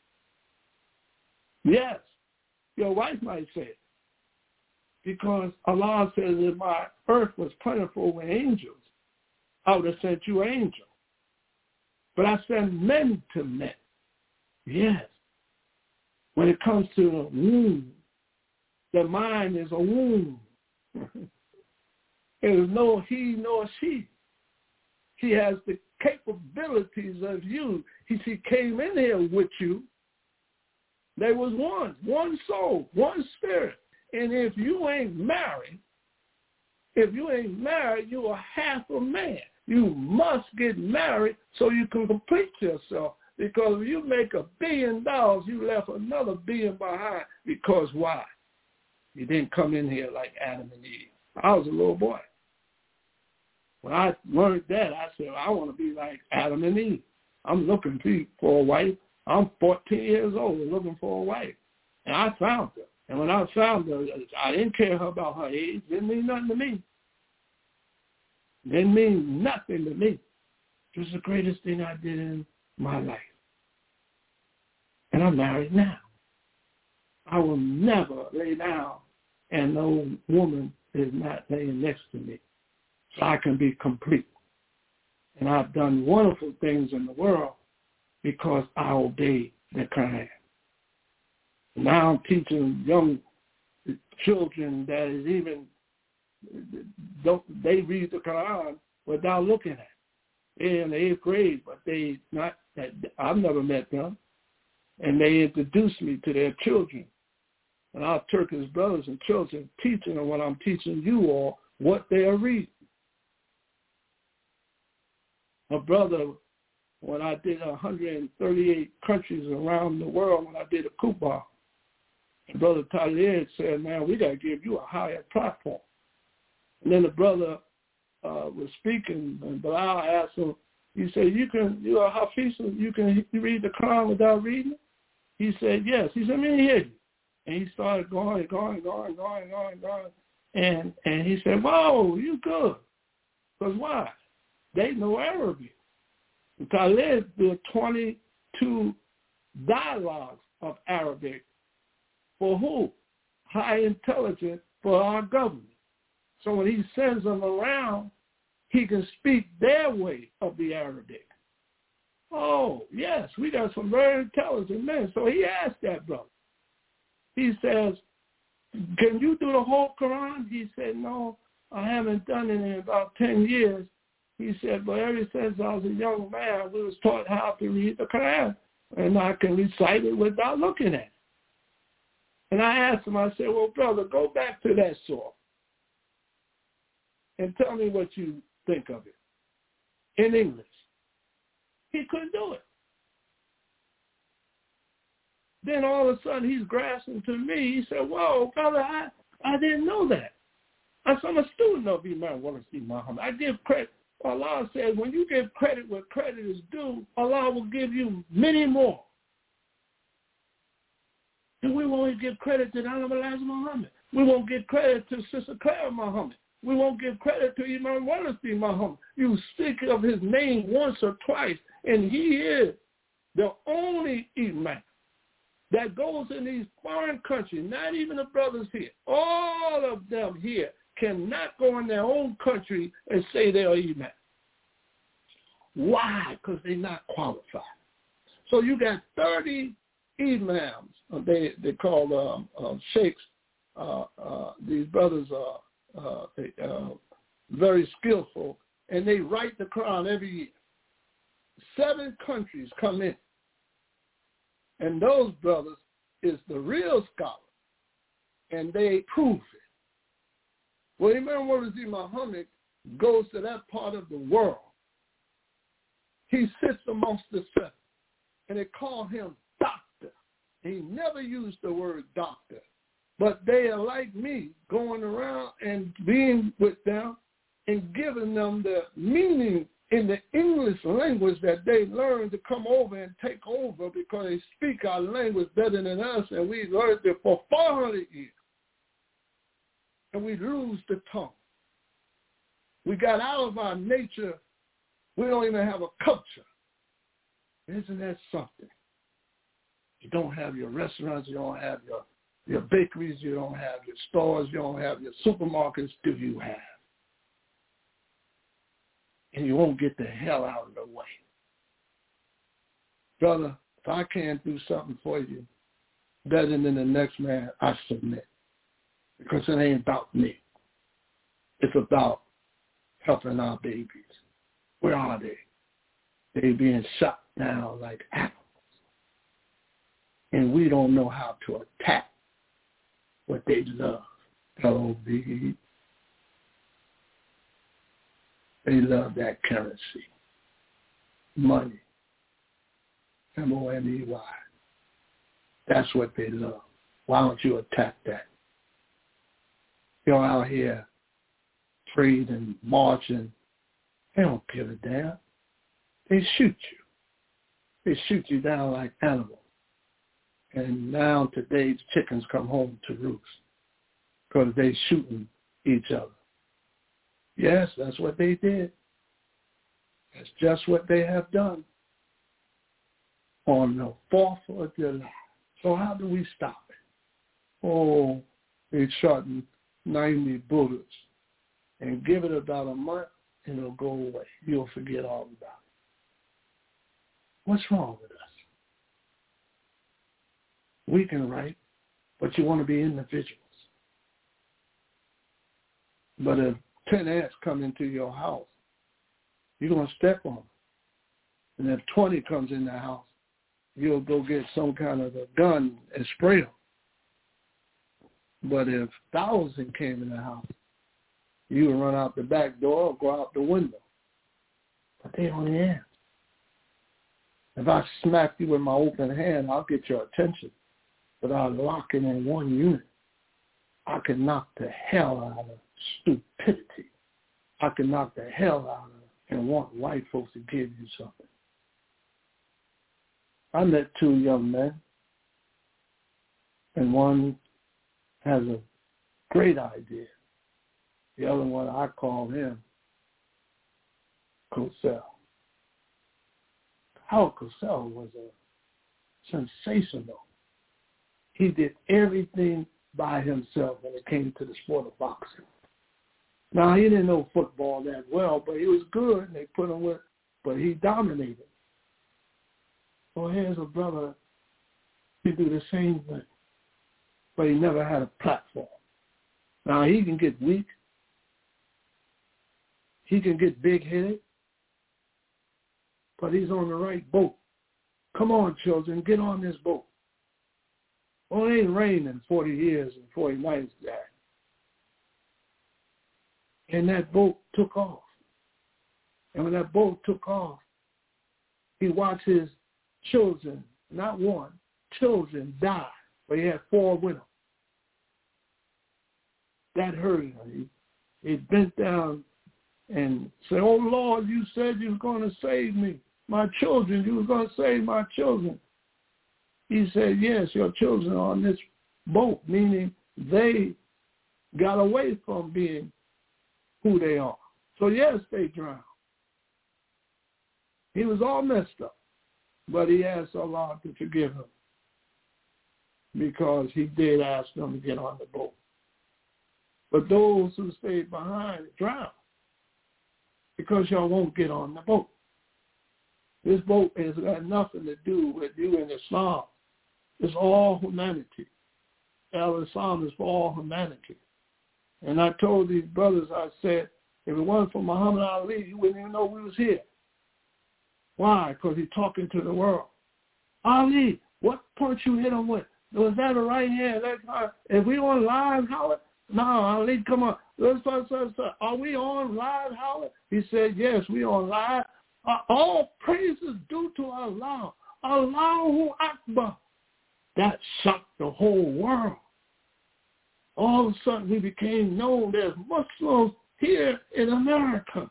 Yes, your wife might say it. Because Allah says, if my earth was plentiful with angels, I would have sent you an angel. But I send men to men. Yes. When it comes to the womb, the mind is a womb. There is no he nor she. He has the capabilities of you. He, he came in here with you. There was one, one soul, one spirit. And if you ain't married, if you ain't married, you are half a man. You must get married so you can complete yourself. Because if you make a billion dollars, you left another billion behind. Because why? You didn't come in here like Adam and Eve. I was a little boy. When I learned that, I said, I want to be like Adam and Eve. I'm looking for a wife. I'm fourteen years old looking for a wife. And I found her. And when I found her, I didn't care about her age. It didn't mean nothing to me. It didn't mean nothing to me. It was the greatest thing I did in my life. And I'm married now. I will never lay down and no woman is not laying next to me. So I can be complete. And I've done wonderful things in the world because I obey the Quran. Now I'm teaching young children that is even, don't, they read the Quran without looking at it. They're in the eighth grade, but they not, I've never met them. And they introduced me to their children. And our Turkish brothers and children teaching them what I'm teaching you all, what they are reading. My brother, when I did one hundred thirty-eight countries around the world, when I did a Kuba, my brother Talib said, man, we got to give you a higher platform. And then the brother uh, was speaking, and Bilal asked him, he said, you can, you are Hafiz, you can you read the Quran without reading it? He said, yes. He said, let me hear you. And he started going, going, going, going, going, going. And, and he said, whoa, you good. Because why? They know Arabic. Talib did twenty-two dialogues of Arabic. For who? High intelligence for our government. So when he sends them around, he can speak their way of the Arabic. Oh, yes, we got some very intelligent men. So he asked that brother. He says, can you do the whole Quran? He said, no, I haven't done it in about ten years. He said, but ever since I was a young man, we was taught how to read the Quran, and I can recite it without looking at it. And I asked him, I said, well, brother, go back to that surah and tell me what you think of it in English. He couldn't do it. Then all of a sudden he's grasping to me. He said, whoa, brother, I, I didn't know that. I said, I'm a student of Imam Wallace Muhammad. I give credit. Allah says when you give credit where credit is due, Allah will give you many more. And we won't give credit to Honorable Elijah Muhammad. We won't give credit to Sister Clara Muhammad. We won't give credit to Imam Wallace Muhammad. You speak of his name once or twice, and he is the only Imam that goes in these foreign countries, not even the brothers here. All of them here cannot go in their own country and say they're Imam. Why? Because they're not qualified. So you got thirty Imams. They they call um, uh, sheikhs. Uh, uh, these brothers are uh, they, uh, very skillful, and they write the Quran every year. Seven countries come in, and those brothers is the real scholar, and they prove it. Well, Imam Wallace Muhammad goes to that part of the world. He sits amongst the seven, and they call him doctor. He never used the word doctor, but they are like me, going around and being with them and giving them the meaning in the English language that they learned to come over and take over because they speak our language better than us, and we learned it for four hundred years. And we lose the tongue. We got out of our nature. We don't even have a culture. Isn't that something? You don't have your restaurants. You don't have your, your bakeries. You don't have your stores. You don't have your supermarkets. Do you have? And you won't get the hell out of the way. Brother, if I can't do something for you better than the next man, I submit. Because it ain't about me. It's about helping our babies. Where are they? They being shot down like animals. And we don't know how to attack what they love. L O V E. They love that currency. Money. M O N E Y. That's what they love. Why don't you attack that? You're out here trading, marching. They don't give a damn. They shoot you. They shoot you down like animals. And now today's chickens come home to roost because they shooting each other. Yes, that's what they did. That's just what they have done on the fourth of July. So how do we stop it? Oh, they shot ninety bullets, and give it about a month, and it'll go away. You'll forget all about it. What's wrong with us? We can write, but you want to be individuals. But if ten ants come into your house, you're going to step on them. And if twenty comes in the house, you'll go get some kind of a gun and spray them. But if thousand came in the house, you would run out the back door or go out the window. But they only ants. If I smack you with my open hand, I'll get your attention. But I'll lock it in one unit. I can knock the hell out of stupidity. I can knock the hell out of and want white folks to give you something. I met two young men, and one has a great idea. The other one, I call him Cosell. Howard Cosell was a sensational. He did everything by himself when it came to the sport of boxing. Now, he didn't know football that well, but he was good, and they put him with, but he dominated. Well, here's a brother, he do the same thing, but he never had a platform. Now, he can get weak. He can get big-headed, but he's on the right boat. Come on, children, get on this boat. Well, it ain't rained in forty years and forty nights there. And that boat took off. And when that boat took off, he watched his children, not one, children die. But he had four with him. That hurt him. He, he bent down and said, oh, Lord, you said you were going to save me. My children, you were going to save my children. He said, yes, your children are on this boat, meaning they got away from being who they are. So, yes, they drowned. He was all messed up, but he asked Allah to forgive him because he did ask them to get on the boat. But those who stayed behind drowned because y'all won't get on the boat. This boat has got nothing to do with you and Islam. It's all humanity. Al-Islam is for all humanity. And I told these brothers, I said, if it wasn't for Muhammad Ali, you wouldn't even know we was here. Why? Because he's talking to the world. Ali, what punch you hit him with? Was that a right hand? If we on live, Howard? No, Ali, come on. Let's, let's, let's, are we on live, Howard? He said, yes, we on live. Uh, all praises due to Allah. Allahu Akbar. That shocked the whole world. All of a sudden, we became known as Muslims here in America.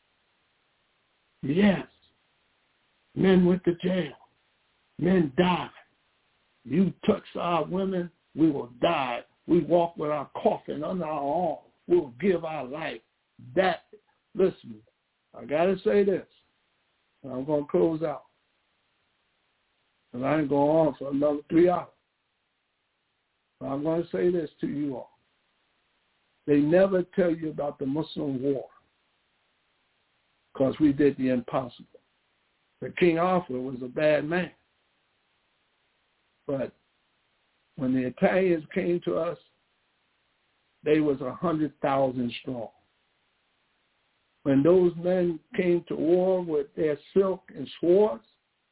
Yes. Men went to jail. Men died. You touch our women, we will die. We walk with our coffin under our arm. We'll give our life. That, listen, I got to say this. And I'm going to close out. And I ain't going on for another three hours. But I'm going to say this to you all. They never tell you about the Muslim war because we did the impossible. But King Arthur was a bad man. But when the Italians came to us, they was one hundred thousand strong. When those men came to war with their silk and swords,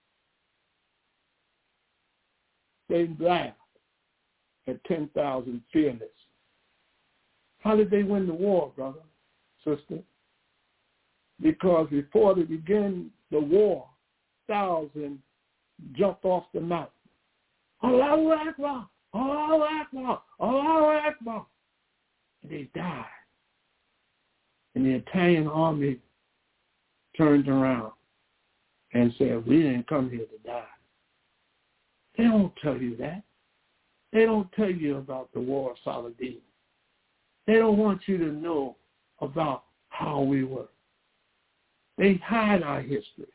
they laughed at ten thousand fearless. How did they win the war, brother, sister? Because before they began the war, thousand jumped off the mountain. Allahu Akbar, Allahu Akbar, Allahu Akbar. And they died. And the Italian army turned around and said, we didn't come here to die. They don't tell you that. They don't tell you about the War of Saladin. They don't want you to know about how we were. They hide our history.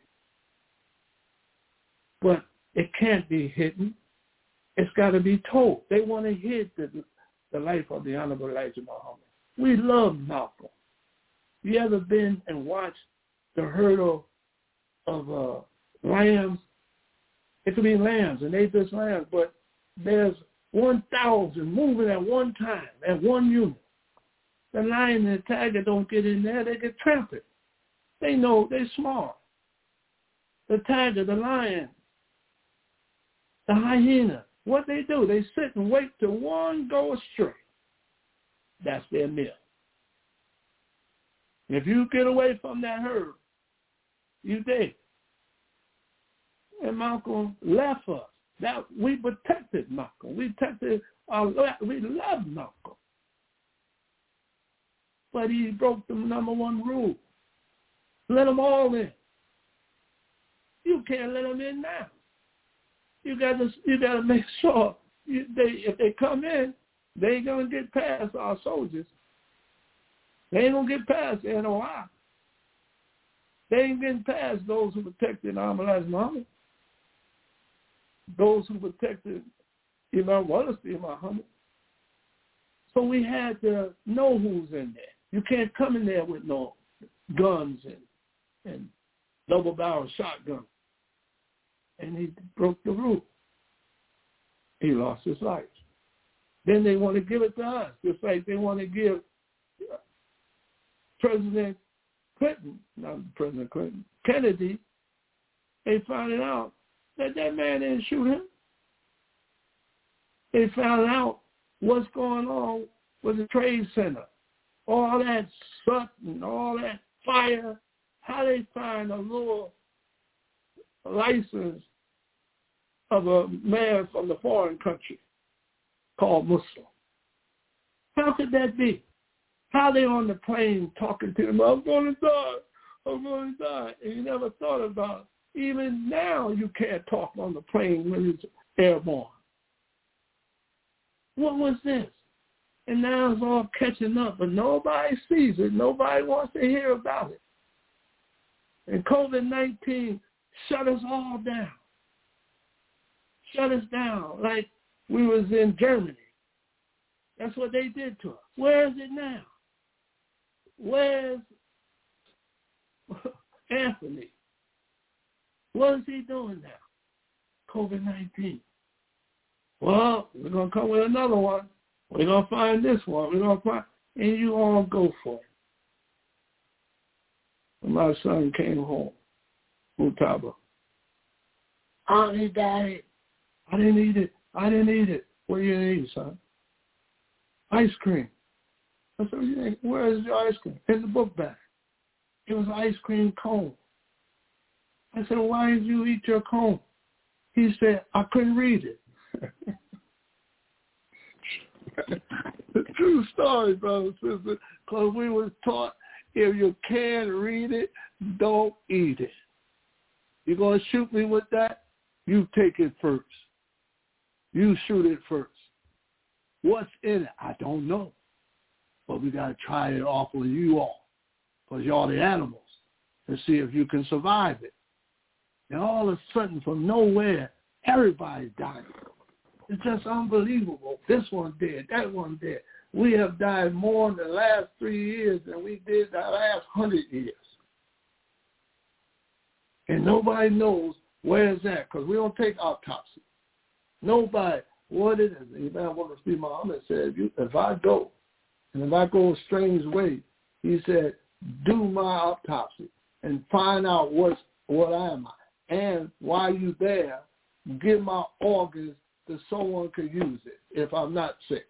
But it can't be hidden. It's got to be told. They want to hid the, the life of the Honorable Elijah Muhammad. We love Malcolm. You ever been and watched the herd of, of uh, lambs? It could be lambs, and they just lambs, but there's one thousand moving at one time, at one unit. The lion and the tiger don't get in there. They get trampled. They know they're smart. The tiger, the lion, the hyena, what they do, they sit and wait till one goes astray. That's their meal. If you get away from that herd, you dead. And Malcolm left us. That we protected Malcolm. We protected our, we loved Malcolm. But he broke the number one rule. Let them all in. You can't let them in now. You got to you got to make sure you, they if they come in, they ain't gonna get past our soldiers. They ain't gonna get past N O I. They ain't getting past those who protected Ahmad Muhammad. Those who protected Imam Walasi Muhammad. So we had to know who's in there. You can't come in there with no guns and and double barrel shotgun. and he broke the rule. He lost his life. Then they want to give it to us, just like they want to give President Clinton, not President Clinton, Kennedy. They found out that that man didn't shoot him. They found out what's going on with the Trade Center. All that soot and all that fire. How they find a little license of a man from the foreign country called Muslim. How could that be? How they on the plane talking to him, I'm going to die, I'm going to die. And you never thought about it. Even now you can't talk on the plane when it's airborne. What was this? And now it's all catching up, but nobody sees it. Nobody wants to hear about it. And COVID nineteen shut us all down. Shut us down like we was in Germany. That's what they did to us. Where is it now? Where's Anthony? What is he doing now? COVID nineteen. Well, we're going to come with another one. We're going to find this one. We're going to find, and you all go for it. When my son came home, Mutaba, oh, he died. I didn't eat it. I didn't eat it. What do you eat, son? Ice cream. I said, where is your ice cream? In the book bag. It was ice cream cone. I said, why did you eat your cone? He said, I couldn't read it. The true story, brothers and sisters, because we were taught if you can't read it, don't eat it. You're going to shoot me with that? You take it first. You shoot it first. What's in it? I don't know. But we got to try it off with you all, because y'all the animals, and see if you can survive it. And all of a sudden, from nowhere, everybody's dying. It's just unbelievable. This one did, that one did. We have died more in the last three years than we did the last hundred years. And nobody knows where it's at, because we don't take autopsy. Nobody, what it is. Imam Muhammad Muhammad said, if I go, and if I go a strange way, he said, do my autopsy and find out what's, what am I. And while you're there, give my organs so someone could use it if I'm not sick.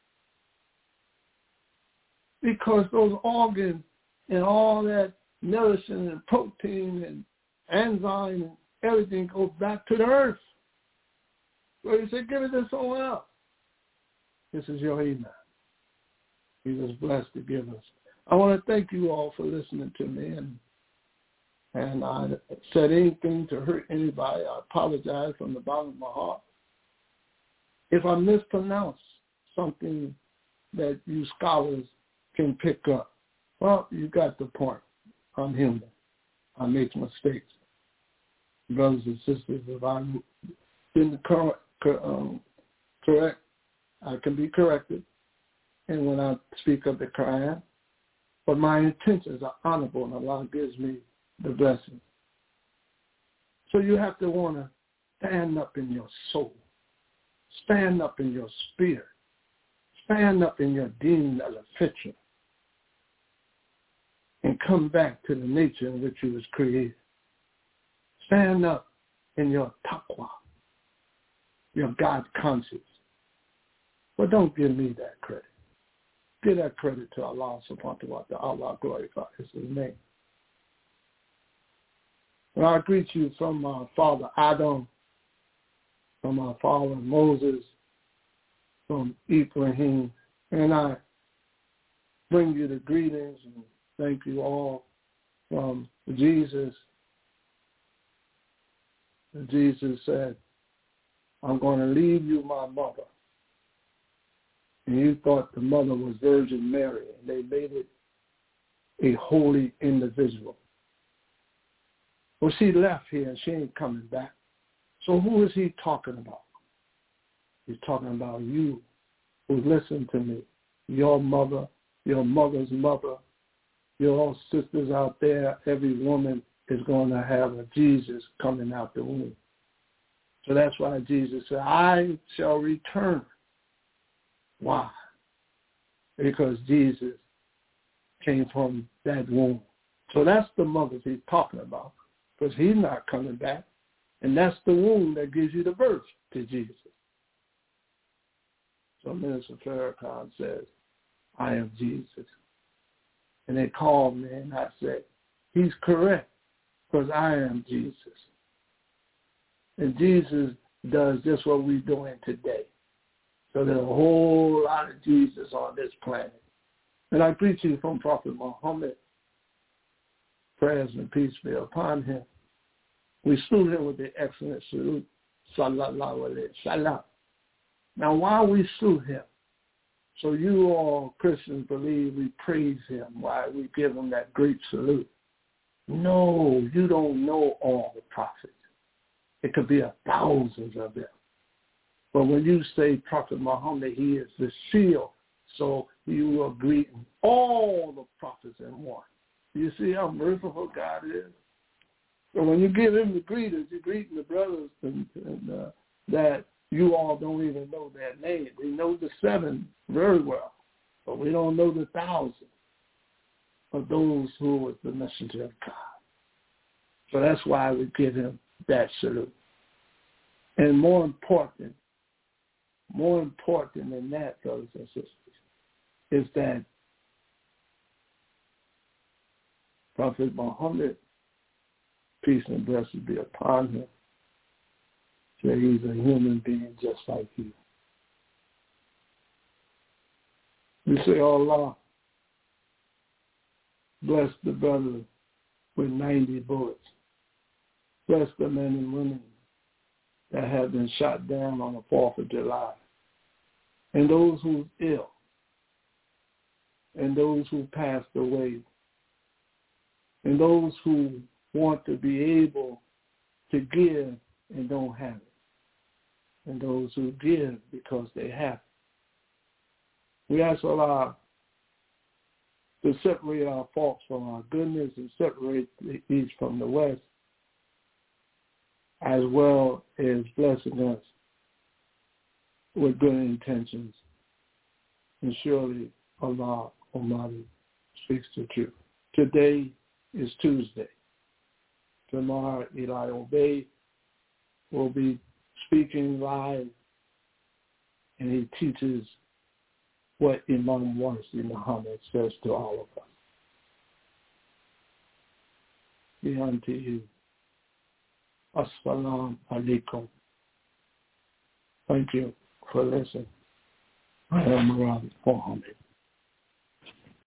Because those organs and all that medicine and protein and enzyme and everything goes back to the earth. So he said, give it to someone else. This is your Imam. He was blessed to give us. I want to thank you all for listening to me. And and I said anything to hurt anybody, I apologize from the bottom of my heart. If I mispronounce something that you scholars can pick up, well, you got the point. I'm human. I make mistakes. Brothers and sisters, if I'm in the current, um, correct, I can be corrected. And when I speak of the Quran, but my intentions are honorable, and Allah gives me the blessing. So you have to want to stand up in your soul. Stand up in your spirit. Stand up in your deen al-fitr. And come back to the nature in which you was created. Stand up in your taqwa, your God conscience. But don't give me that credit. Give that credit to Allah subhanahu wa ta'ala. Allah glorifies his name. And I greet you from my father Adam, from my father Moses, from Ibrahim, and I bring you the greetings and thank you all from Jesus. And Jesus said, I'm going to leave you my mother. And you thought the mother was Virgin Mary, and they made it a holy individual. Well, she left here, and she ain't coming back. So who is he talking about? He's talking about you who listen to me, your mother, your mother's mother, your sisters out there. Every woman is going to have a Jesus coming out the womb. So that's why Jesus said, I shall return. Why? Because Jesus came from that womb. So that's the mothers he's talking about, because he's not coming back. And that's the womb that gives you the birth to Jesus. So Minister Farrakhan says, I am Jesus. And they called me and I said, he's correct, because I am Jesus. And Jesus does just what we're doing today. So there's a whole lot of Jesus on this planet. And I preach you from Prophet Muhammad, prayers and peace be upon him. We salute him with the excellent salute, sallallahu alayhi wa sallam. Now, why we salute him? So you all Christians believe we praise him, why we give him that great salute. No, you don't know all the prophets. It could be a thousands of them. But when you say Prophet Muhammad, he is the seal, so you are greeting all the prophets in one. You see how merciful God is? So when you give him the greetings, you're greeting the brothers and, and uh, that you all don't even know their name. We know the seven very well, but we don't know the thousand of those who was the messenger of God. So that's why we give him that salute. And more important, more important than that, brothers and sisters, is that Prophet Muhammad, peace and blessings be upon him, said he's a human being just like you. We say, Allah, bless the brother with ninety bullets. Bless the men and women that have been shot down on the fourth of July. And those who are ill. And those who passed away. And those who want to be able to give and don't have it. And those who give because they have it. We ask Allah to separate our faults from our goodness and separate the east from the west, as well as blessing us with good intentions. And surely Allah Almighty speaks the truth. Today is Tuesday. Tomorrow Eli Obey will be speaking live, and he teaches what Imam Warsi Muhammad says to all of us. Be unto you. Assalamu alaikum. Thank you for listening. I am Murad Muhammad.